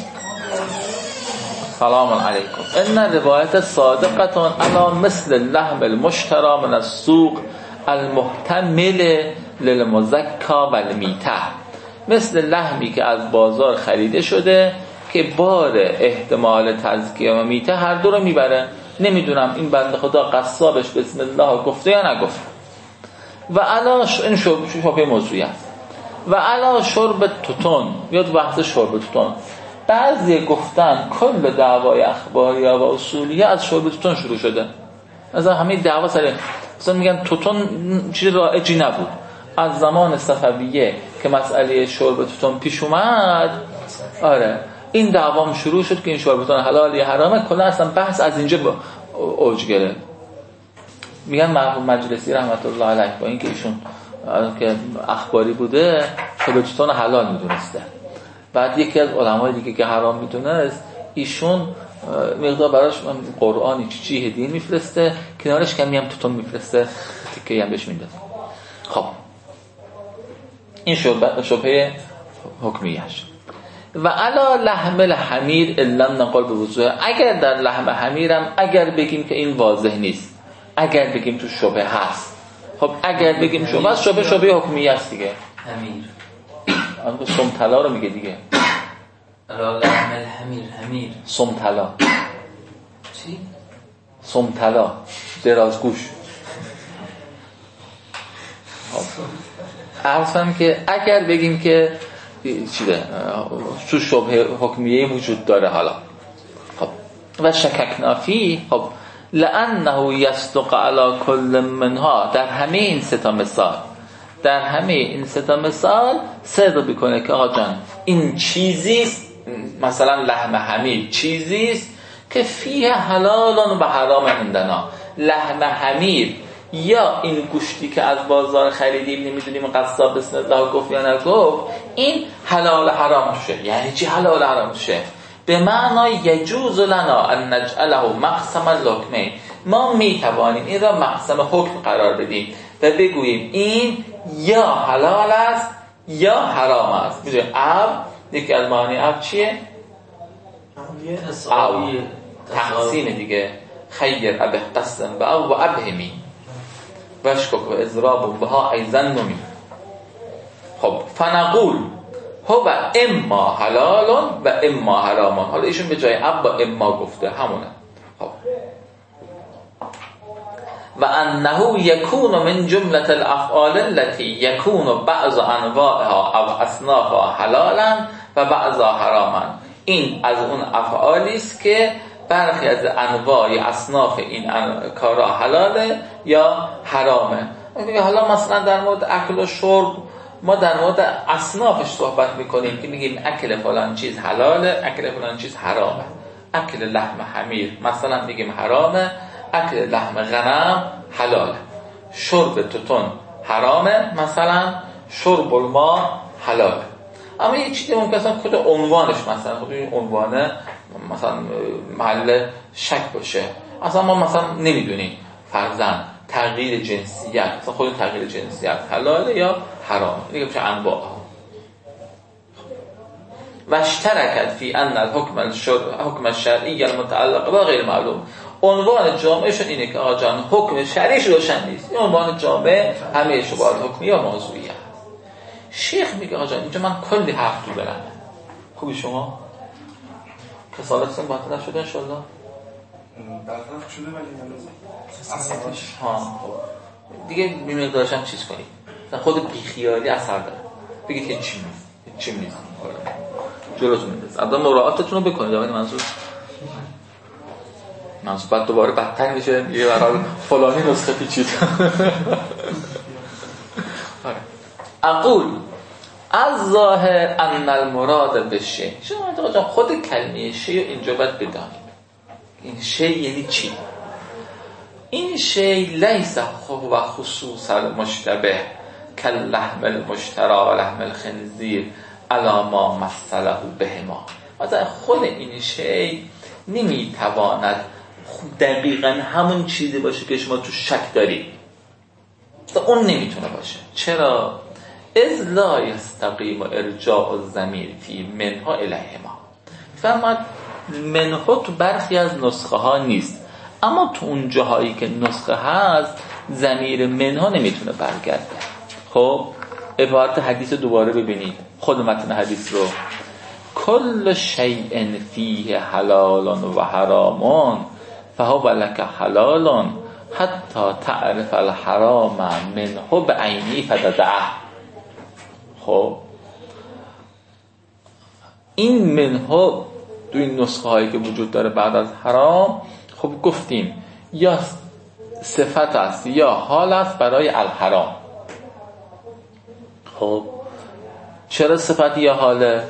سلام علیکم، ان الروایت صادقتان علی مثل اللحم المشترى من السوق المحتمل للمزکا و المیته، مثل لحمی که از بازار خریده شده که بار احتمال تزکیه و میته هر دو رو میبره. نمیدونم این بنده خدا قصابش بسم الله گفته یا نگفته. و علا ش... این شبه موضوعی است. و علا شرب توتون، یاد بحث شرب توتون، بعضی گفتن کل دعوای اخباریه و اصولیه از شرب توتون شروع شده. مثلا همه دعوا سر مثلا میگن توتون چیز رایجی نبود. از زمان صفویه که مسئله شرب توتون پیش اومد، آره این دعوام شروع شد که این شرب توتون حلال یا حرامه. کلا اصلا بحث از اینجا اوج گرفت. میگن مرحوم مجلسی رحمت الله علیه با اینکه ایشون که اخباری بوده شرب توتون حلال میدونسته، بعد یکی از علمای دیگه که حرام میدونست، ایشون مقدار براش قرآنی چی هدیه میفرسته، کنارش کمی هم توتون میفرسته، تیکه هم بهش میده. خب این شبهه شبهه حکمیش. و علا لحم الحمیر الا نقول به وضوح، اگر در لحم حمیرم اگر بگیم که این واضح نیست، اگر بگیم تو شبهه هست، خب اگر بگیم شبهه است، شبهه شبهه حکمیه است دیگه. حمیر آن سمطلا رو میگه دیگه. علا لحم الحمیر، حمیر سمطلا. چی؟ سمطلا درازگوش. عرضم که اگر بگیم که چیه تو شبهه حکمیه وجود داره حالا، خب و شککنا فی، خب لانه یصدق علی کل منها، در همه این سه تا مثال، در همه این سه تا مثال صدق میکنه که آقا جان این چیزیست، مثلا لحم حمیر چیزیست که فیه حلال و حرام عندنا. لحم حمیر یا این گوشتی که از بازار خریدیم نمیدونیم قصاب بسم الله گفت یا نگفت، این حلال حرام شه. یعنی چی حلال حرام شه؟ به معنای یجوز لنا ان نجعله مقسم الحکمین، ما میتوانیم این را مقسم حکم قرار بدیم و بگوییم این یا حلال است یا حرام است. میدونی اب یکی از معانی اب چیه؟ او تقسیم دیگه. خیر ابه قسم به او و ابهمی وشکک و ازراب و بها ایزن نمی. خب فنقول هو اما حلال و اما حرامان. حالا ایشون به جای اب با اما گفته همونه. خب و انه یکون من جملة الافعال التي یکون بعض انواعها او اصنافها حلالا و بعضها حراما. این از اون افعالی است که برخی از انواع اصناف این کارا حلاله یا حرامه. حالا مثلا در مورد اکل و شرب ما در مورد اصنافش صحبت میکنیم که میگیم اکل فلان چیز حلاله، اکل فلان چیز حرامه. اکل لحم حمیر مثلا میگیم حرامه، اکل لحم غنم حلاله. شرب توتون حرامه مثلا، شرب الماء حلاله. اما یه چیزی ممکنه مثلا خود عنوانش مثلا خود این عنوانه مثلا محل شک باشه، اصلا ما مثلا نمیدونیم فرضاً تغییر جنسیت، مثلا خود تغییر جنسیت حلاله یا حرام، دیگه میشه انواع. و اشترکت فی ان الحکم الشرع حکم الشرعی المتعلق با غیر معلوم. عنوان جامعشون اینه که آقا جان حکم شرعیش روشن نیست. این عنوان جامع همه شبهات حکمی یا موضوعی هست. شیخ میگه آقا جان اینجا من کلی حرف تو برم. خوبی شما؟ کسالتتون باطل نشده ان شاء الله؟ برطرف شده ولی اثرش ها خب دیگه بی‌مقدارش هم چیز کنید. مثلا خود بیخیالی اثر داره. بگید که چی نیست. چی نیست. جلوتون میندازه. الان مراعاتتون رو بکنید. ولی منظور منظور بعد دوباره بدتر میشه یه برای فلانی نسخه پیچید. اقول از ظاهر ان المراد بشه. شما جان خود کلمه شی اینجا باید بدانید. این شی یعنی چی؟ این شی لیس و خصوص المشتبه کاللحم المشترا و لحم الخنزیر علی ما مثله بهما. مثلا خود این شی نمیتواند دقیقاً همون چیزی باشه که شما تو شک دارید. اون نمیتونه باشه. چرا؟ اذ لا یستقیم ارجاع الضمیر فی منها الیهما. فرمود منها تو برخی از نسخه ها نیست، اما تو اون جاهایی که نسخه هست ضمیر منها نمیتونه برگرده. خب عبارت حدیث دوباره ببینید، خود متن حدیث رو. کل شیء فیه حلال و حرام فهو لک حلال حتی تعرف الحرام منه بعینی فتدعه. خب این منه دو این نسخه هایی که وجود داره بعد از حرام، خب گفتیم یا صفت است یا حال است برای الحرام. خب چرا صفت یا حاله؟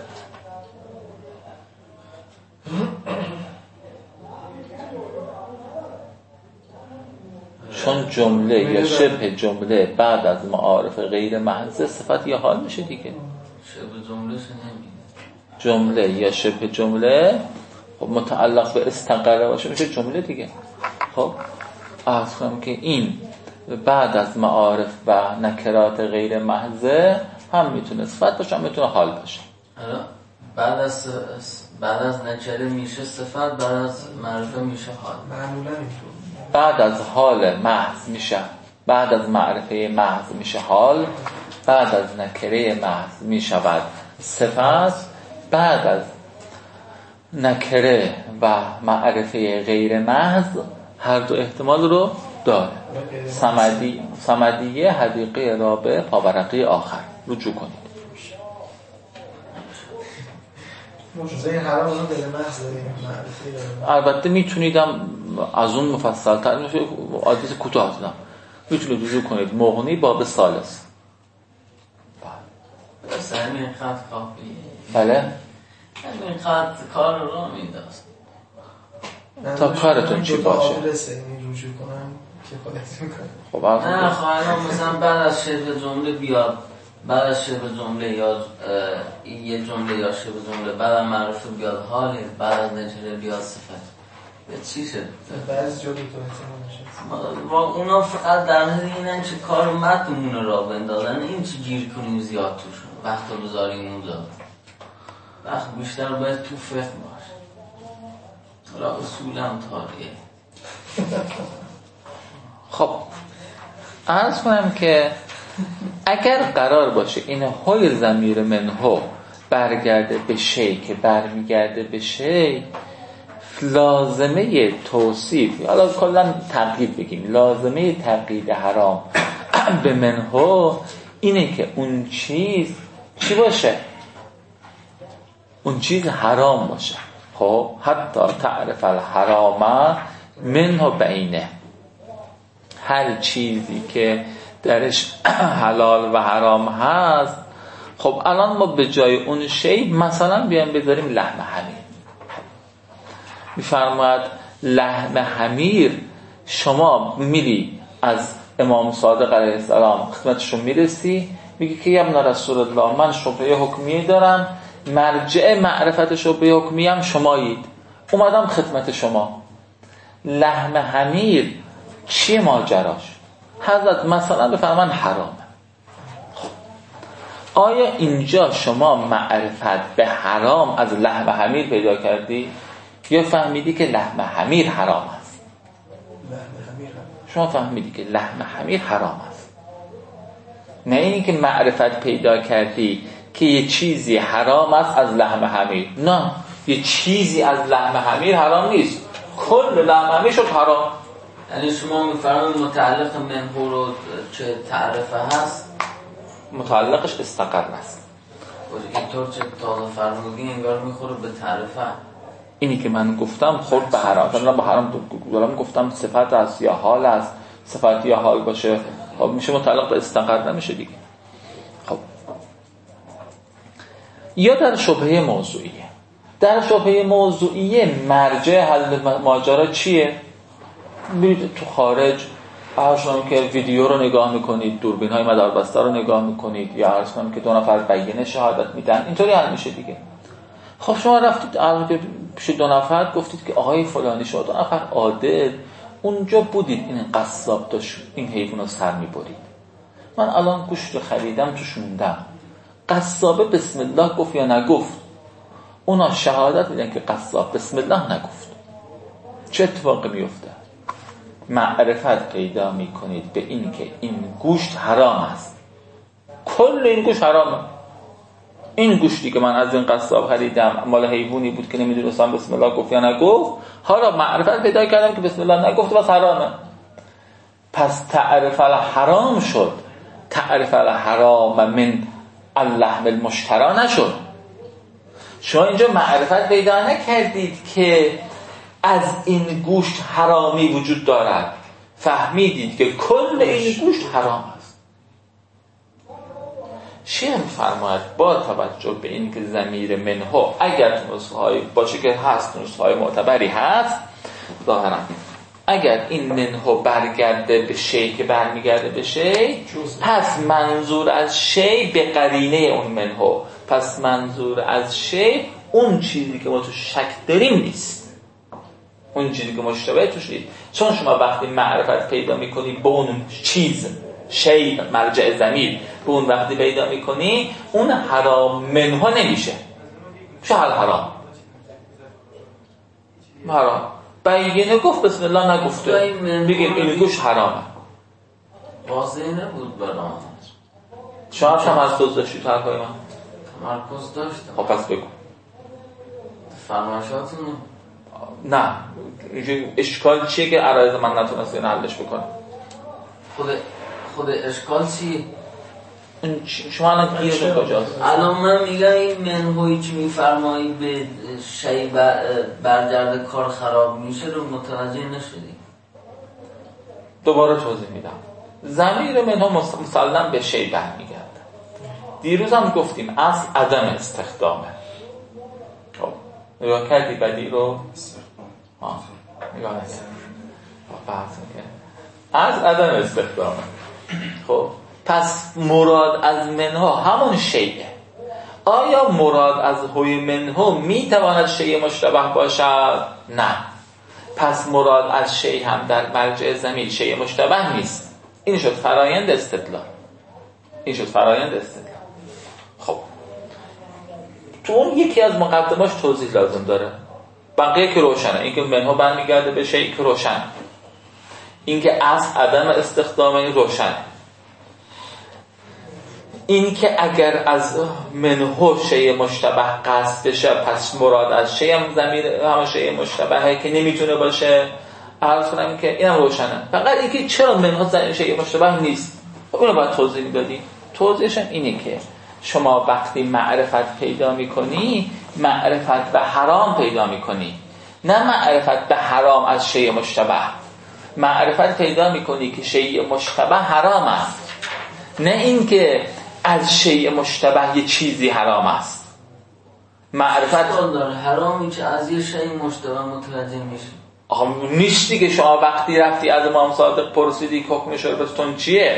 چون جمله یا شبه جمله بعد از معارف غیر محض صفت یا حال میشه دیگه. شبه جمله شو نمیده. جمله یا شبه جمله خب متعلق به استقره باشه میشه جمله دیگه. خب عرض کنم که این بعد از معارف و نکرات غیر محضه هم میتونه صفت باشه هم میتونه حال باشه. بعد از بعد از نکره میشه صفت، بعد از معرفه میشه حال. معمولا اینطور. بعد از حال محض میشه، بعد از معرفه محض میشه حال، بعد از نکره محض میشود صفت، بعد از نکره و معرفه غیر محض هر دو احتمال رو داره. صمدی صمدیه حدیقه رابع پاورقی آخر رجوع کنید. موجوزه حرام رو دل محض داریم معرفه. البته میتونیدم از اون مفصل تر میشه، آدرس کوتاه دادم، میتونید رجوع کنید مغنی باب ثالث. بس همین خط کافیه. بله همین خط کار رو را مینداست تا کارتون چی باشه. آدرس این رجوع کنم که خودت میکنم. خب نه خواهرام مثلا بعد از شبه جمله بیاد، بعد از شبه جمله یا یه جمله یا شبه جمله بعد از معرفه بیاد حاله، بعد از نکره بیاد صفت. به چی شد؟ بعضی جا تو احتمال نشد. ما اونا فقط در حد اینن که کار متنمونه را بندازن، این چی گیر کنیم زیاد توشون، وقت رو بذاریم اونجا، وقت بیشتر باید تو فقه باشه. را اصولم تاریه. خب عرض کنم که اگر قرار باشه این های ضمیر منهو برگرده به شی که برمیگرده به شی، لازمه توصیف، حالا کلا تقیید بگیم، لازمه تقیید حرام به منهو اینه که اون چیز چی باشه؟ اون چیز حرام باشه. خب حتی تعرف الحرام منه بعینه، هر چیزی که درش حلال و حرام هست. خب الان ما به جای اون شی مثلا بیایم بذاریم لحم حمیر. میفرماید لحم حمیر، شما میری از امام صادق علیه السلام خدمتشون میرسی، میگه که یا ابن رسول الله من شبهه حکمیه دارم، مرجع معرفت شبهه حکمیه هم شمایید، اومدم خدمت شما. لحم حمیر چیه ماجراش؟ حضرت مثلا بفرمان حرامه. خب آیا اینجا شما معرفت به حرام از لحم حمیر پیدا کردی یا فهمیدی که لحم حمیر حرام است؟ لحم حمیر هم. شما فهمیدی که لحم حمیر حرام است، نه اینی که معرفت پیدا کردی که یه چیزی حرام است از لحم حمیر. نه، یه چیزی از لحم حمیر حرام نیست، کل لحم حمیر شد حرام. یعنی شما میفرمایید متعلق منهو رو چه تعرفه هست؟ متعلقش استقر است. اینطور چه تازه فرمودین انگار میخوره به تعرفه. اینی که من گفتم خورد به حرام، مثلا با حرام دارم گفتم صفت است یا حال است، صفت یا حال باشه خب میشه متعلق به استقر، نمیشه دیگه. خب یا در شبهه موضوعیه، در شبهه موضوعیه مرجع حل ماجرا چیه؟ برید تو خارج، عرض کنم که ویدیو رو نگاه میکنید، دوربین های مداربسته رو نگاه میکنید، یا عرض کنم که دو نفر بیانیه شهادت میدن، اینطوری حل میشه دیگه. خب شما رفتید عرض که پیش دو نفر گفتید که آقای فلانی شما دو نفر عادل اونجا بودید این قصاب داشت این حیوان رو سر میبرید، من الان گوشت رو خریدم تو شوندم، قصابه بسم الله گفت یا نگفت؟ اونا شهادت میدن که قصاب بسم الله نگفت. چه اتفاقی میفته؟ معرفت پیدا میکنید به این که این گوشت حرام است، کل این گوشت حرامه. این گوشتی که من از این قصاب خریدم مال حیوانی بود که نمیدونستم بسم الله گفت یا نگفت، حالا معرفت پیدا کردم که بسم الله نگفت و حرامه. پس تعرف الحرام شد، تعرف الحرام من اللحم المشترى نشد. شما اینجا معرفت پیدا نکردید که از این گوشت حرامی وجود دارد، فهمیدید که کل این گوشت حرام است. شیخ می‌فرماید با توجه به این که ضمیر منهو اگر نسخه‌های باشه که هست، نسخه‌های معتبری هست ظاهرا، اگر این منهو برگرده به شی که برمیگرده به شی، پس منظور از شی به قرینه اون منهو، پس منظور از شی اون چیزی که ما تو شک داریم نیست، اون چیزی که مشتبه توش نیست. چون شما وقتی معرفت پیدا میکنی به اون چیز شی مرجع ضمیر، به اون وقتی پیدا میکنی اون حرام منها نمیشه، چه حال حرام حرام بیانیه گفت بسم الله نگفته، بگیم این گوش حرامه. واضح نبود برام. شما هم از توضیح داشتی طرحهای من؟ تمرکز داشتم. خب پس بگو. فرمایشاتون نه اشکال چیه که عرایض من نتونست این حلش بکنم؟ خود خود اشکال چی؟ شما الان گیر کجاست؟ الان من میگم این منهوی که میفرمایی به شی برگرده کار خراب میشه رو متوجه نشدی. دوباره توضیح میدم. ضمیر منها مسلم به شی برمیگرده. دیروز هم گفتیم از عدم استخدامه. خب نگاه کردی بدی رو؟ ها نگاه نکردی. بحث میکنه از عدم استخدامه. خب پس مراد از منها همون شیء. آیا مراد از هوی منها میتواند شیء مشتبه باشد؟ نه. پس مراد از شیء هم در مرجع ضمیر شیء مشتبه نیست. این شد فرایند استدلال. این شد فرایند استدلال. خب تو اون یکی از مقدماش توضیح لازم داره. بقیه که روشنه. این که منها برمیگرده به شیء که روشنه. این که از عدم استخدام این روشنه. این که اگر از منهو شیء مشتبه قصد بشه پس مراد از شیء هم ضمیر همه شیء مشتبهه که نمیتونه باشه. عرض کنم که اینم روشنه. فقط اینکه چرا منهو شیء مشتبه نیست اونو باید توضیح میدادی. توضیحش هم اینه که شما وقتی معرفت پیدا میکنی معرفت به حرام پیدا میکنی، نه معرفت به حرام از شیء مشتبه. معرفت پیدا میکنی که شیء مشتبه حرام است، نه اینکه از شیء مشتبه یه چیزی حرام است. معرفت داره حرامی که از یه شیء مشتبه متوجه میشه. آخه نیست دیگه. شما وقتی رفتی از امام صادق پرسیدی حکم شربتون چیه،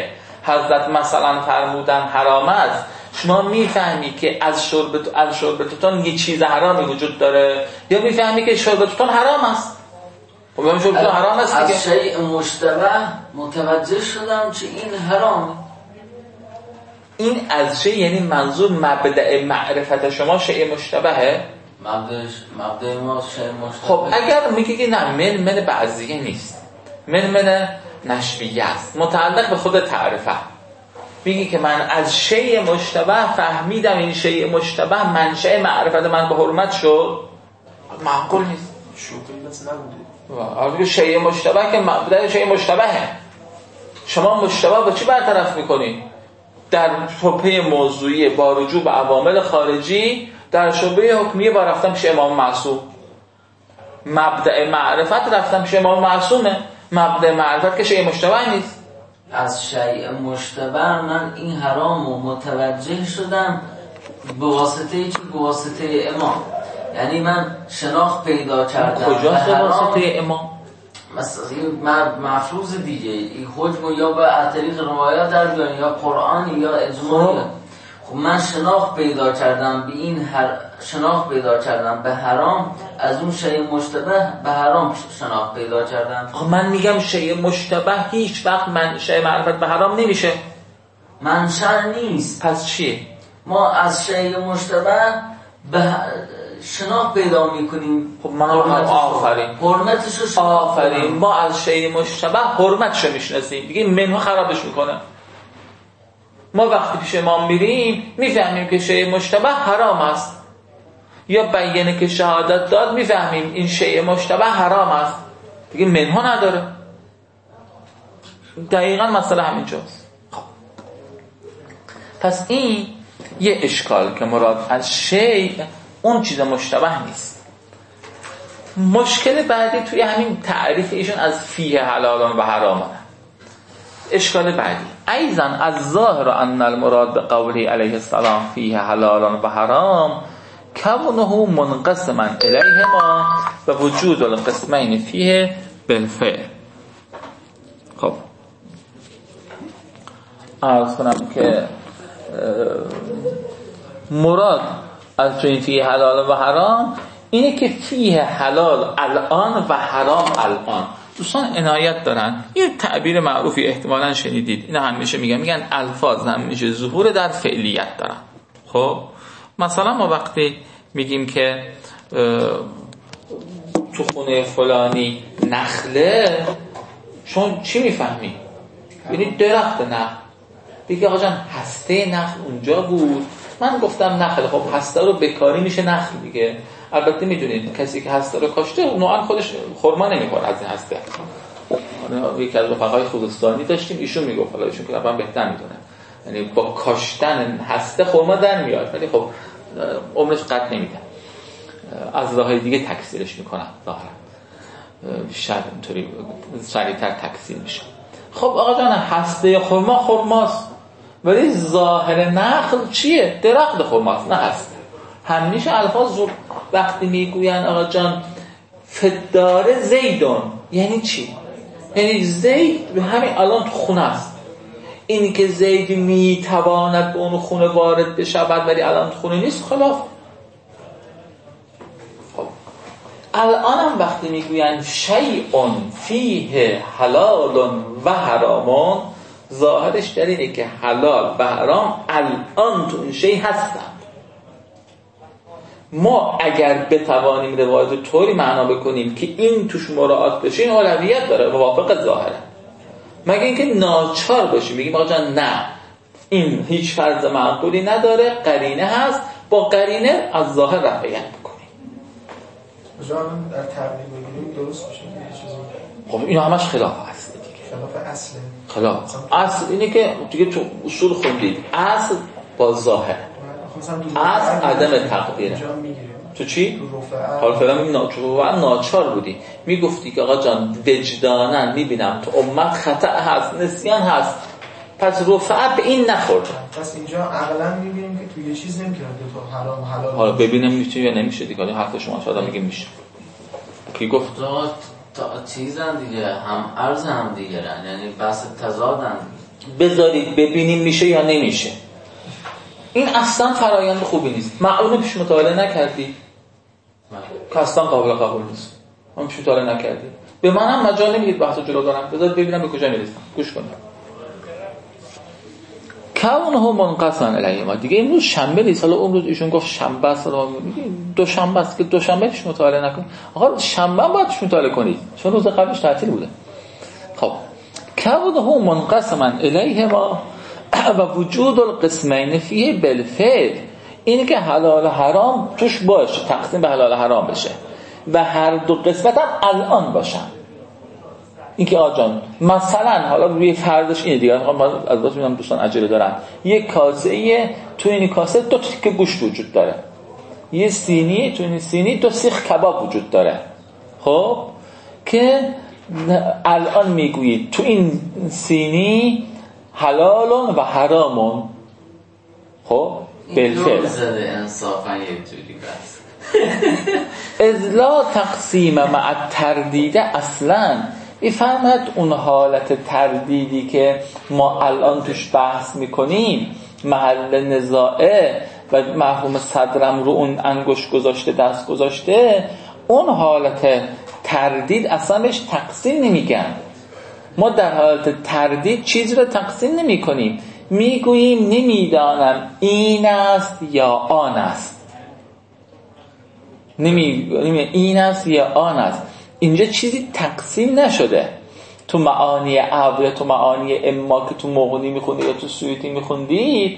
حضرت مثلا فرمودن حرام است، شما میفهمی که از شربت از شربتتون یه چیز حرامی وجود داره، یا میفهمی که شربتتون حرام است؟ خب همین شربتتون حرام است دیگه. از شیء مشتبه متوجه شدم چه این حرامه. این از شیء یعنی منظور مبدأ معرفت شما شیء مشتبهه؟ مبدأ مبدأ ما شیء مشتبه. خب اگر میگی که نه من من بعضیه نیست، من من نشبیه است، متعلق به خود تعرفه، میگی که من از شیء مشتبه فهمیدم این شیء مشتبه منشأ معرفت من به حرمت شد، معقول نیست. شوخی بس نبوده. آره شیء مشتبه که مبدأ شیء مشتبهه. شما مشتبه با چی برطرف میکنی؟ در شبهه موضوعی با رجوع به عوامل خارجی، در شبهه حکمیه با رفتم پیش امام معصوم. مبدأ معرفت رفتم پیش امام معصومه، مبدأ معرفت که شیء مشتبه نیست. از شیء مشتبه من این حرام رو متوجه شدم به واسطه چی؟ به واسطه امام. یعنی من شناخت پیدا کردم. کجاست به واسطه امام؟ مثلا این مفروض دیگه، این حکم یا به طریق روایات در بیان یا قرآن یا اجماع. خب من شناخت پیدا کردم به این هر شناخت پیدا کردم به حرام، از اون شیء مشتبه به حرام شناخت پیدا کردم. خب من میگم شیء مشتبه هیچ وقت من شیء معرفت به حرام نمیشه. منشأ نیست. پس چیه؟ ما از شیء مشتبه به شناخت پیدا میکنیم. خب من آفرین حرمتشو آفرین ما از شیء مشتبه حرمتشو میشناسیم دیگه، منو خرابش میکنه. ما وقتی پیش امام میریم میفهمیم که شیء مشتبه حرام است، یا بیانه که شهادت داد میفهمیم این شیء مشتبه حرام است دیگه، منو نداره. دقیقاً مسئله همینجاست. خب پس این یه اشکال که مراد از شیء اون چیز مشتبه نیست. مشکل بعدی توی همین تعریف ایشون از فیه حلالان و حرامانه. اشکال بعدی ایضا از ظاهر ان المراد به قوله علیه السلام فیه حلالان و حرام کونه منقسما الیهما و وجود القسمین فیه بالفعل. خب عرض کنم که مراد از توی فیه حلال و حرام اینه که فیه حلال الان و حرام الان. دوستان عنایت دارن، یه تعبیر معروفی احتمالاً شنیدید، اینا همیشه میگن میگن الفاظ همیشه ظهور در فعلیت دارن. خب مثلا ما وقتی میگیم که تو خونه فلانی نخله، شما چی میفهمی؟ یعنی درخت نخل. دیگه آقا جان هسته نخل اونجا بود، من گفتم نخل. خب هسته رو بکاری میشه نخل دیگه. البته میدونید کسی که هسته رو کاشته نوعا خودش خرما نمیخوره از این هسته. یکی از رفقای خوزستانی داشتیم، ایشون میگفت، حالا ایشون که طبعا بهتر میدونه، یعنی با کاشتن هسته خرما در میاد، ولی خب عمرش قطع نمیده، از راههای دیگه تکثیرش میکنن ظاهرا، بیشتر اینطوری سریعتر تکثیر میشه. خب آقا جان هسته خرما خرماست، ولی ظاهر نخل چیه؟ درخت خرماست نه هسته. همیشه الفاظ وقتی میگوین آقا جان فدار زیدون یعنی چی؟ یعنی زید همین الان تو خونه است. اینی که زید میتواند به اون خونه وارد بشود ولی الان تو خونه نیست خلاف. خب الان هم وقتی میگوین شیء فیه حلال و حرام، ظاهرش در اینه که حلال و حرام الان تو اون شیء هستند. ما اگر بتوانیم روایت طوری معنا بکنیم که این توش مراعات بشه، این اولویت داره، موافق ظاهره. مگه اینکه ناچار باشیم بگیم آقا جان نه این هیچ فرض معقولی نداره، قرینه هست، با قرینه از ظاهر رعایت بکنیم. جان در تبلیغ بگیریم درست میشه یه چیزی. خب این همش خلاف اصله دیگه. خلاف اصله. خلاف اصل اینه که دیگه تو اصول خوندید، اصل با ظاهر، اصل عدم تقدیره. تو چی؟ حالا فعلا میگی ناچار ناچار بودی، میگفتی که آقا جان وجدانن میبینم تو امت خطا هست، نسیان هست، پس رفعت به این نخورد. پس اینجا عقلا میبینیم که تو یه چیز نمیتونه دو تا حرام حلال. حالا ببینم میشه یا نمیشه دیگه، حالا حرف شما شاید میگه میشه. کی گفت؟ تا چیزن دیگه، هم ارز هم دیگرن، یعنی بحث تضادن. بذارید ببینیم میشه یا نمیشه. این اصلا فرایند خوبی نیست. معلومه پیش مطالعه نکردی که اصلا قابل قبول نیست. من پیش مطالعه نکردی، به منم مجال نمیدید بحث جلو دارم، بذارید ببینم به کجا میرسم. گوش کنید. کونه منقسم علیه ما. دیگه امروز شنبه نیست، حالا اون روز ایشون گفت شنبه است، دو شنبه است که دو شنبه پیش مطالعه نکن. آقا شنبه باید پیش مطالعه کنید چون روز قبلش تعطیل بوده. خب کونه منقسم علیه ما و وجود القسمین فیه بالفعل، اینه که حلال حرام توش باشه، تقسیم به حلال حرام بشه و هر دو قسمت هم الان باشن. این که آجان مثلا حالا روی فرضش اینه دیگه، ما از واسه میگم دوستان عجله دارن، یک کاسه، تو این کاسه دو تیکه گوشت وجود داره، یه سینی، تو این سینی دو سیخ کباب وجود داره. خب که الان میگویید تو این سینی حلالون و حرامون. خب بالفعل زده انصافا یه جوری بس از لا تقسیم مع تردید اصلا. میفهمد اون حالت تردیدی که ما الان توش بحث میکنیم محل نزاعه و مرحوم صدرم رو اون انگشت گذاشته دست گذاشته، اون حالت تردید اصلا بهش تقسیم نمیگن. ما در حالت تردید چیزی رو تقسیم نمی کنیم، میگوییم نمیدانم این است یا آن است، نمیگوییم این است یا آن است. اینجا چیزی تقسیم نشده. تو معانی او یا تو معانی اما که تو مغنی میخوندید یا تو سیوطی میخوندید،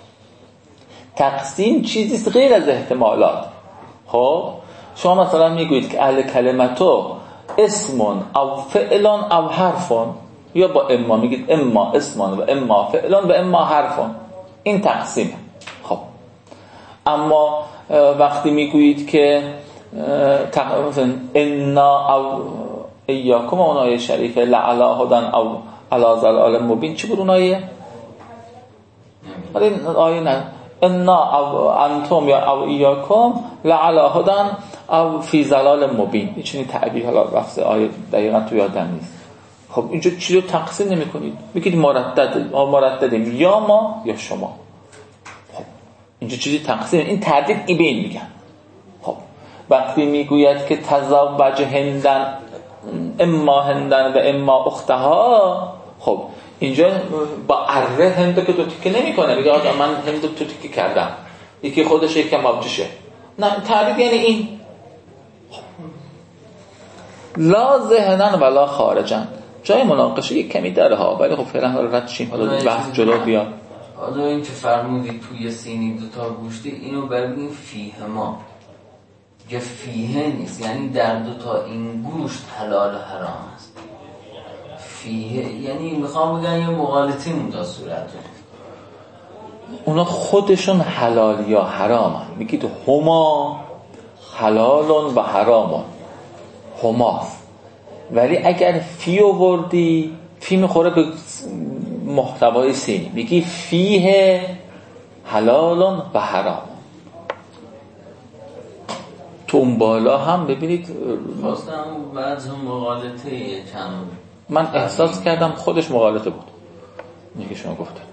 تقسیم چیزی غیر از احتمالات. خب شما مثلا میگویید که اهل کلمتو اسمون او فعلان او حرفون، یا با اما میگید اما اسمان و اما فعلان و اما حرفون، این تقسیمه. خب اما وقتی میگویید که مثلا انا او ایاکم، اون آیه شریفه لعلا هدن او علا ضلال مبین، چی بود اون آیه؟ این آیه نه، انا او انتم یا او ایاکم لعلا هدن او فی ضلال مبین، این چنین تعبیر، حالا لفظ آیه دقیقاً تو یادم نیست. خب اینجا چی رو تقسیم نمی کنید، بگید مردد مرددیم یا ما یا شما. خب اینجا چیزی تقسیم، این تردید ای بین میگن. خب وقتی میگوید که تزوج هندن اما هندن و اما اختها، خب اینجا با اره هندو که دو تیکه نمی کنه، بگه آقا من هندو دو تیکه کردم، یکی خودش یکی مابجشه. نه، تردید یعنی این. لا ذهنن ولا خارجن. جای مناقشه یک کمی داره ها، ولی خب فعلا حالا رد شیم، حالا بحث جلو بیاد. حالا این که فرمودید توی سینی دوتا گوشتی، اینو ببینیم فیه ما که فیه نیست، یعنی در دوتا این گوشت حلال و حرام است. فیه یعنی میخوام بگم یه مغالطه مونده صورت، اونا خودشون حلال یا حرامن. میگید هما حلالون و حرامون، هماست. ولی اگر فی آوردی، فی میخوره به محتوای سینی، میگی فیه حلالون و حرام. تو اون بالا هم ببینید خواستم بعض مغالطه چند، من احساس کردم خودش مغالطه بود میگه شما گفتن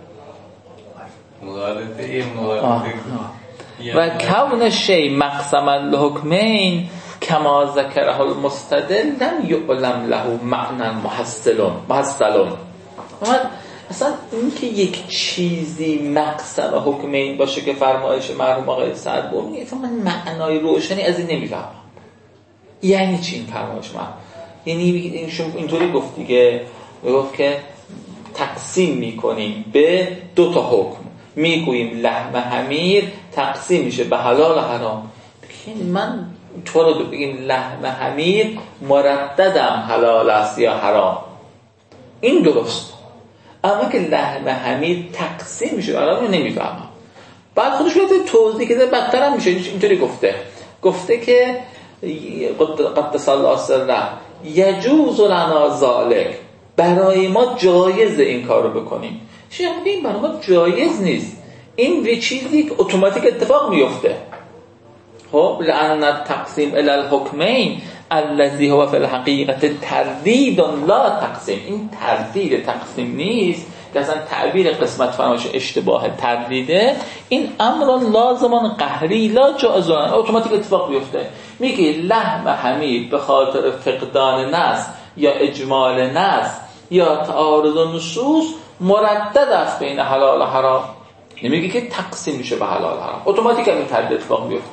مغالطه مغالطه و کون شی مقسم الحکمین کما ذکره المستدل لم یعلم له معنی محصلون محصلون. اصلا این که یک چیزی مقسم حکمین باشه که فرمایش مرحوم آقای سعد بود، میگه من معنای روشنی از این نمیفهمم. یعنی چی این فرمایش من؟ یعنی اینطوری گفت دیگه، گفت که تقسیم میکنیم به دو تا حکم، میگوییم لحم حمیر تقسیم میشه به حلال و حرام. من تو رو بگیم لحم حمیر مرددم حلال است یا حرام، این درست. اما که لحم حمیر تقسیم میشه الان نمیفهمم. بعد خودش بیاد توضیح که بدتر هم میشه. اینطوری گفته گفته که قدس الله سره یجوز لنا ذالک، برای ما جایز این کار رو بکنیم. شیخ میگه این برای ما جایز نیست، این به چیزی که اتوماتیک اتفاق میفته. خب لأن التقسیم الی الحکمین الذی هو فی الحقیقت تردید لا تقسیم، این تردید تقسیم نیست، که اصلا تعبیر قسمت فرمایش اشتباه تردیده، این امر لازمان قهری لا جائز اتوماتیک اتفاق بیفته. میگه لحم حمید به خاطر فقدان نص یا اجمال نص یا تعارض نصوص مردد است بین حلال و حرام، نمیگه که تقسیم میشه به حلال و حرام، اتوماتیک این تردید اتفاق بیفته.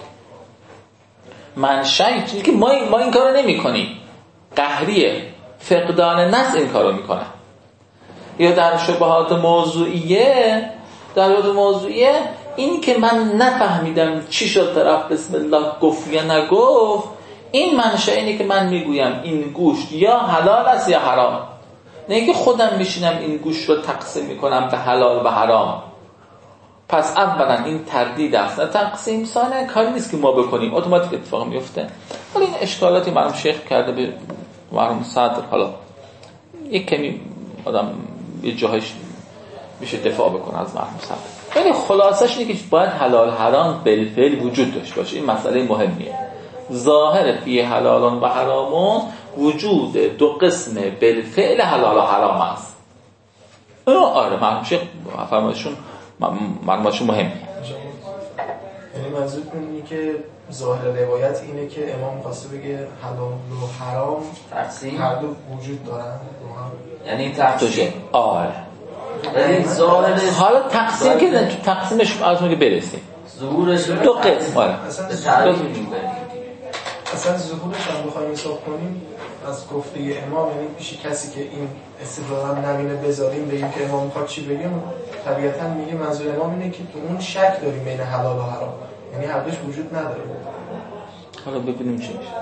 منشأ چیزی که ما ما این کارو نمی‌کنیم، قهریه، فقدان نص این کارو میکنه. یا در شبهات موضوعیه، در شبهات موضوعیه این که من نفهمیدم چی شد طرف بسم الله گفت یا نگفت، این منشأ اینه که من میگویم این گوشت یا حلال است یا حرام، نه اینکه خودم میشینم این گوشت رو تقسیم میکنم به حلال و حرام. پس اولا این تردید است، نه تقسیم. ثانیا کاری نیست که ما بکنیم، اتوماتیک اتفاق میفته. حالا این اشکالاتی مرحوم شیخ کرده به مرحوم صدر، حالا یک کمی آدم یه جاهش میشه دفاع بکنه از مرحوم صدر، ولی خلاصش اینه که باید حلال حرام بالفعل وجود داشته باشه. این مسئله مهمیه. ظاهر فی حلال و حرام وجود دو قسم بالفعل حلال و حرام است. آره مرحوم شیخ فرمایشون معلوماتشون مهمه. یعنی منظورتون اینه که ظاهر روایت اینه که امام خواسته بگه حلال و حرام تقسیم هر دو وجود دارن، یعنی تقسیم. آره. یعنی ظاهر حالا تقسیم که تقسیمش ازون که برسیم ظهورش دو قسم. آره. اصلا تعریف می‌کنیم. اصلا ظهورش هم بخوایم حساب کنیم از گفته امام، یعنی پیش کسی که این استدلال هم نبینه بذاریم بگیم که امام میخواد چی بگیم، طبیعتا میگه منظور امام اینه که اون شک داریم بین حلال و حرام، یعنی هر دوش وجود نداره. حالا ببینیم چی میشه.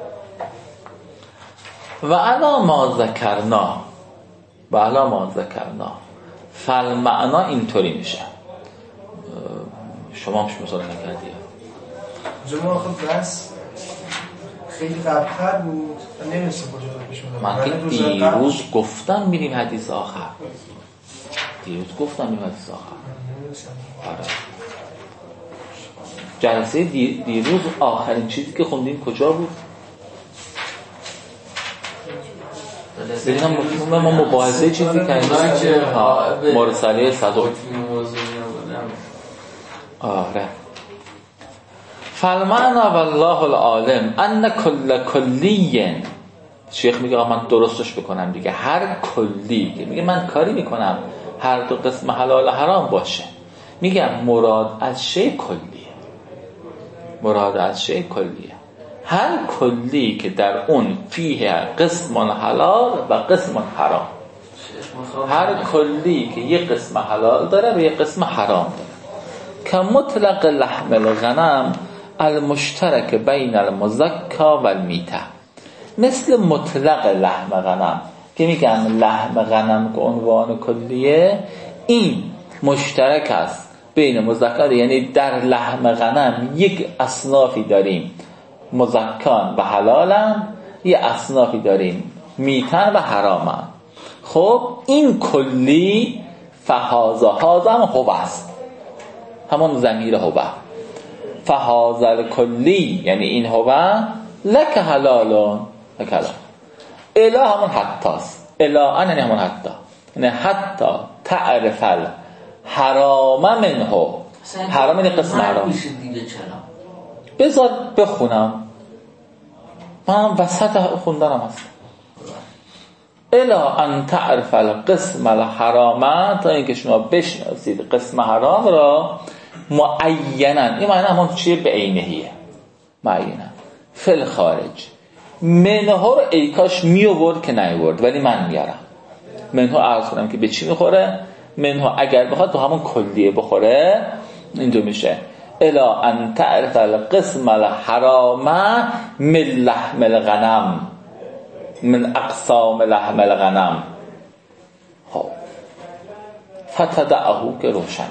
و علا ما ذکرنا و علا ما ذکرنا فالمعنا اینطوری میشه. شما همش مثال نکردی جمعه خود بس خیلی قبلتر بود و نمیرسیم کجا رو پیش میدونم. من که دیروز گفتم میریم حدیث آخر، دیروز گفتم میریم حدیث آخر. آره. جلسه دیروز آخرین چیزی که خوندیم کجا بود؟ ببینم ما مباحثه چیزی کردیم مرسله صدوق. آره. فالمعنا والله العالم ان کل کلی، شیخ میگه من درستش بکنم دیگه، هر کلی که میگه من کاری میکنم هر دو قسم حلال و حرام باشه، میگم مراد از شی کلیه، مراد از شی کلیه، هر کلی که در اون فیه قسم حلال و قسم حرام، هر کلی که یک قسم حلال داره و یک قسم حرام داره. که مطلق لحم الغنم المشترک بین المزکا و المیته، مثل مطلق لحم غنم که میگن لحم غنم که عنوان کلیه، این مشترک است بین مزکا، یعنی در لحم غنم یک اصنافی داریم مزکان و حلالن، یک اصنافی داریم میتن و حرامن. خب این کلی فهازا هازا هم هو است، همون ضمیر هو، فهازا کلی یعنی این هو لک حلالون لک حلال، اله همون حتی است، اله ان یعنی همون حتی، یعنی حتی تعرف الحرام منه، حرام این قسم حرام. بذار بخونم، من وسط خوندنم هست. الا ان تعرف القسم الحرام، تا اینکه شما بشناسید قسم حرام را معینا، این معنی همون چیه؟ به عینهیه، معینا فی الخارج منه رو ای کاش می آورد که نیورد، ولی من میارم منه. عرض کنم که به چی میخوره منه، اگر بخواد تو همون کلیه بخوره اینجا میشه الا ان تعرف القسم الحرام من لحم الغنم، من اقسام لحم الغنم. خب فتدعه که روشنه.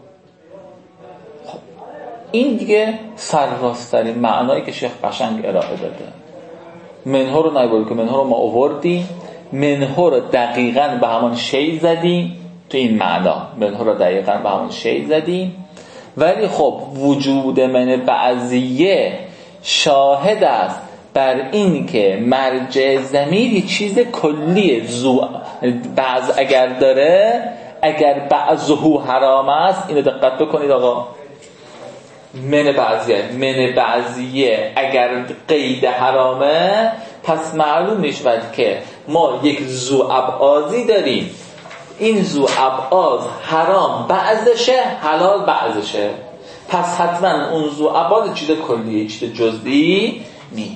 خب این دیگه سرراسترین معنایی که شیخ قشنگ ارائه داده. منه رو نیبرد که منه رو ما آوردیم، منه رو دقیقاً به همون شی زدیم، تو این معنا منه رو دقیقاً به همون شی زدیم، ولی خب وجود من بعضیه شاهد است بر این که مرجع ضمیر یه چیز کلیه، زو بعض اگر داره اگر بعضه حرام است، اینو دقت بکنید آقا، من بعضیه من بعضیه اگر قید حرامه، پس معلوم میشود که ما یک ذو ابعاضی داریم، این ذو ابعاض حرام بعضشه، حلال بعضشه، پس حتما اون ذو ابعاض چیز کلیه، چیز جزئی نی.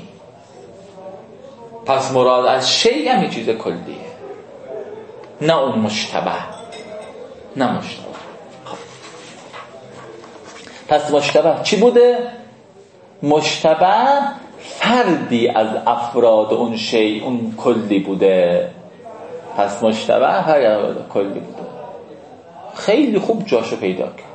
پس مراد از شیء هم چیز کلیه، نه اون مشتبه، نه مشتبه. پس مشتبه چی بوده؟ مشتبه فردی از افراد اون شیء، اون کلی بوده. پس مشتبه فردی کلی بوده. خیلی خوب جاشو پیدا کرد.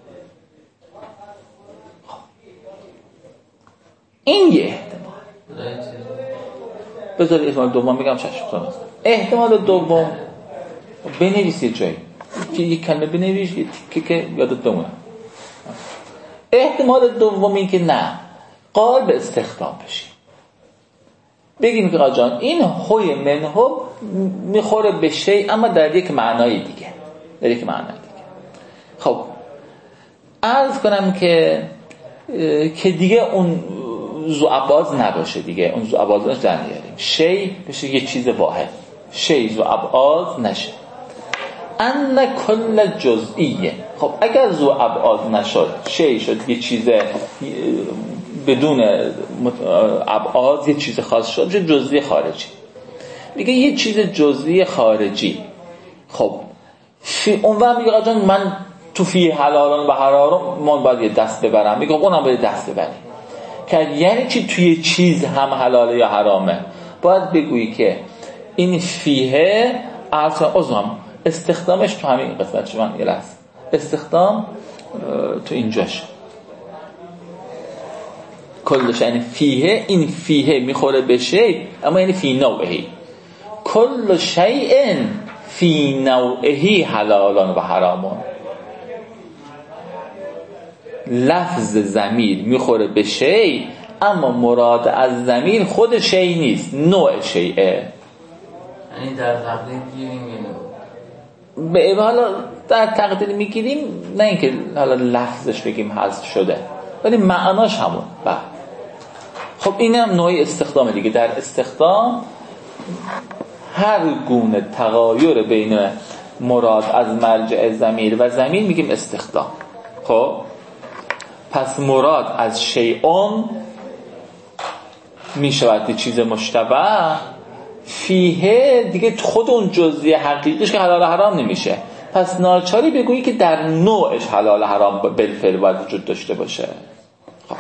این یه احتمال. بذاری احتمال دوم بگم چشم. احتمال دوم بنویسید جایی که یک کلمه بنویسید که که یادت بمونه. احتمال دوم این که نه، قال به استخدام بشیم، بگیم که آقا جان این هوی منهو میخوره به شی، اما در یک معنای دیگه، در یک معنای دیگه. خب عرض کنم که که دیگه اون ذوابعاض نباشه، دیگه اون ذوابعاضش در نیاریم، شی بشه یه چیز واحد، شی ذوابعاض نشه. ان کل جزئیه. خب اگر ذوابعاض نشد، شی شد یه چیز بدون ابعاض، یه چیز خاص شد، چه جزئی خارجی. میگه یه چیز جزئی خارجی. خب اون وقت میگه آجان من تو فی حلالان و حرام من باید یه دست ببرم. میگه اونم باید دست ببری. که یعنی چی توی چیز هم حلاله یا حرامه؟ باید بگویی که این فیه اصلا استخدامش تو همین قسمت شما یه لحظه استخدام تو اینجاش کلش، یعنی فیه، این فیه میخوره به شی، اما یعنی فی نوعهی، کل شیء فی نوعهی حلالان و حرامون. لفظ ضمیر میخوره به شی، اما مراد از ضمیر خود شی نیست، نوع شیءه. یعنی در تقدیر گیریم به حالا در تقدیر میگیریم، نه اینکه حالا لفظش بگیم حذف شده، ولی معناش همون. بله خب اینم نوعی استخدام دیگه. در استخدام هر گونه تغایر بین مراد از مرجع ضمیر و ضمیر میگیم استخدام. خب پس مراد از شیء میشود چیز مشتبه، فیه دیگه خود اون جزئی حقیقیش که حلال حرام نمیشه، پس ناچاری بگویی که در نوعش حلال حرام بالفعل باید وجود داشته باشه. خب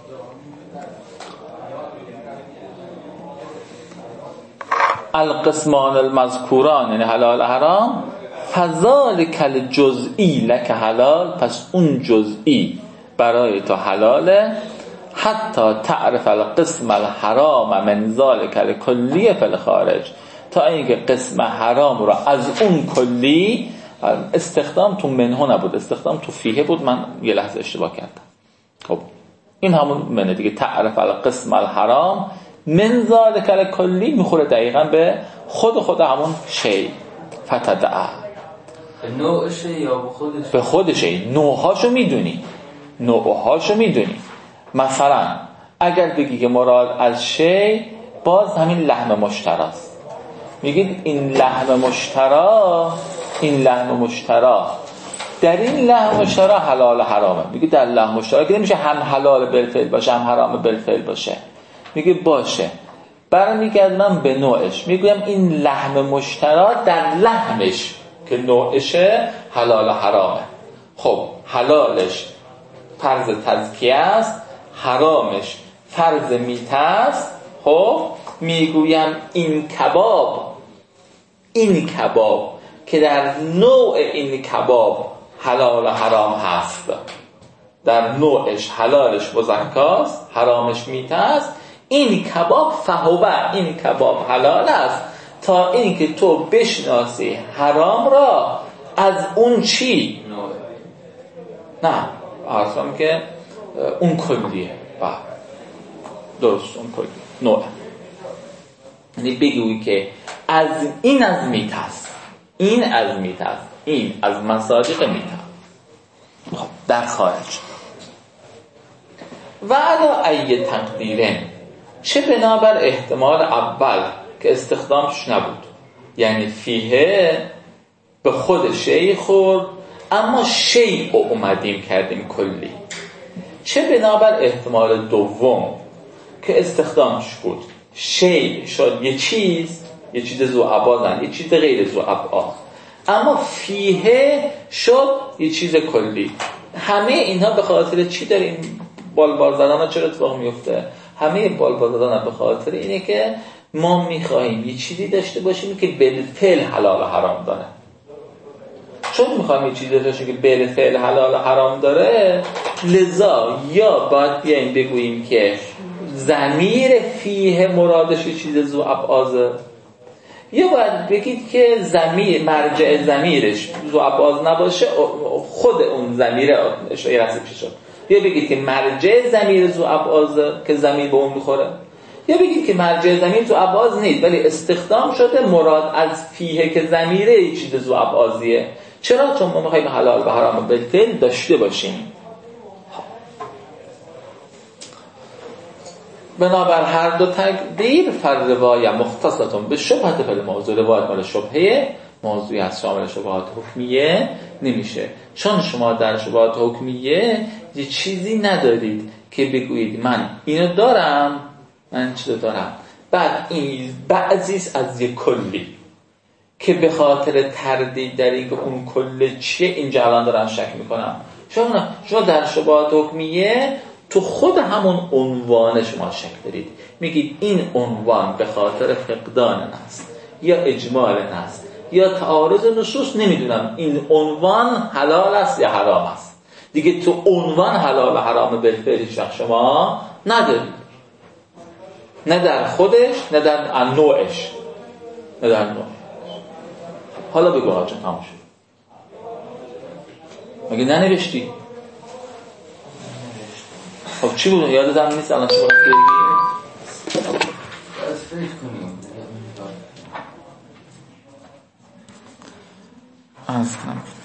القسمان المذکوران یعنی حلال حرام، فذالک الجزئی لک حلال، پس اون جزئی برای تو حلاله، حتی تعرف القسم الحرام من ذالک الکلی فی الخارج، تا اینکه قسم حرام را از اون کلی. استخدام تو منه نبود، استخدام تو فیه بود، من یه لحظه اشتباه کردم. خب این همون منه دیگه، تعرف القسم الحرام من ذالک الکلی میخوره دقیقاً به خود خود همون شی، فتدعه به نوعش یا به خودش؟ به خودش. نوعهاشو میدونی، نوعهاشو میدونی. مثلا اگر بگی که مراد از شی، باز همین لحم مشتراست، میگید این لحم مشترا، این لحم مشترا در این لحم مشترا حلال حرامه. میگید در لحم مشترا که نمیشه هم حلال بالفعل باشه هم حرام بالفعل باشه. میگه باشه، برمیگردم به نوعش، میگویم این لحم مشترا در لحمش که نوعشه حلال حرامه. خب حلالش فرض تزکیه است، حرامش فرض میته است. خب میگویم این کباب، این کباب که در نوع این کباب حلال و حرام هست، در نوعش حلالش مزکاست، حرامش میته است، این کباب فهوه، این کباب حلال است، تا اینکه تو بشناسی حرام را از اون چی؟ نه اصلا که اون کلیه. با درست اون کلیه نوع. یعنی بگویی که از این از میت است، این از میت است، این از مصادیق میتر. خب در خارج و علا ای تقدیرن، چه بنابر احتمال اول که استخدامش نبود، یعنی فیه به خود شیء خورد اما شیء رو اومدیم کردیم کلی، چه بنابر احتمال دوم که استخدامش بود، شیء شد یه چیز، یه چیز ذو ابعاد، یه چیز غیر ذو ابعاد، اما فیه شد یه چیز کلی. همه اینها به خاطر چی داریم بالبال زدن ها چرا اتفاق میفته؟ همه بالبال زدن ها به خاطر اینه که ما میخواهیم یه چیزی داشته باشیم که بالفعل حلال و حرام داره. چون میخوایم یه چیزی داشته باشیم که بالفعل حلال و حرام داره، لذا یا باید بیاییم بگوییم که ضمیر فیه مرادش یه چیز ذو ابعاضه، یا باید بگید که ضمیر مرجع ضمیرش ذو ابعاض نباشه، خود اون ضمیر اشاره رسم شد، یا بگید که مرجع ضمیر ذو ابعاضه که ضمیر به اون میخوره، یا بگید که مرجع ضمیر ذو ابعاض نیست ولی استخدام شده مراد از فیه که ضمیره یه چیز ذو ابعاضیه. چرا؟ چون ما میخوایم حلال و حرام بالفعل داشته باشیم. بنابر هر دو تقدیر فالروایه مختصتون به شبهت فل موضوع، روایت مال شبهه موضوعی از شامل شبهات حکمیه نمیشه، چون شما در شبهات حکمیه یه چیزی ندارید که بگویید من اینو دارم، من چیزو دارم، بعد این بعضیست از یک کلی که به خاطر تردید در این که اون کل چیه اینجا الان دارم شک میکنم. شما شما در شبهات حکمیه تو خود همون عنوان شما شک دارید، میگید این عنوان به خاطر فقدان نص یا اجمال نص یا تعارض نصوص نمیدونم این عنوان حلال است یا حرام است. دیگه تو عنوان حلال و حرام بالفعل شک شما ندارید، نه در خودش نه در نوعش، نه در نوع. حالا بگو آجا تمام شد. مگه ننوشتی؟ خب چی بود؟ یادت هم نیست الان چی باید بگی؟ باید فکر کنیم. از کنم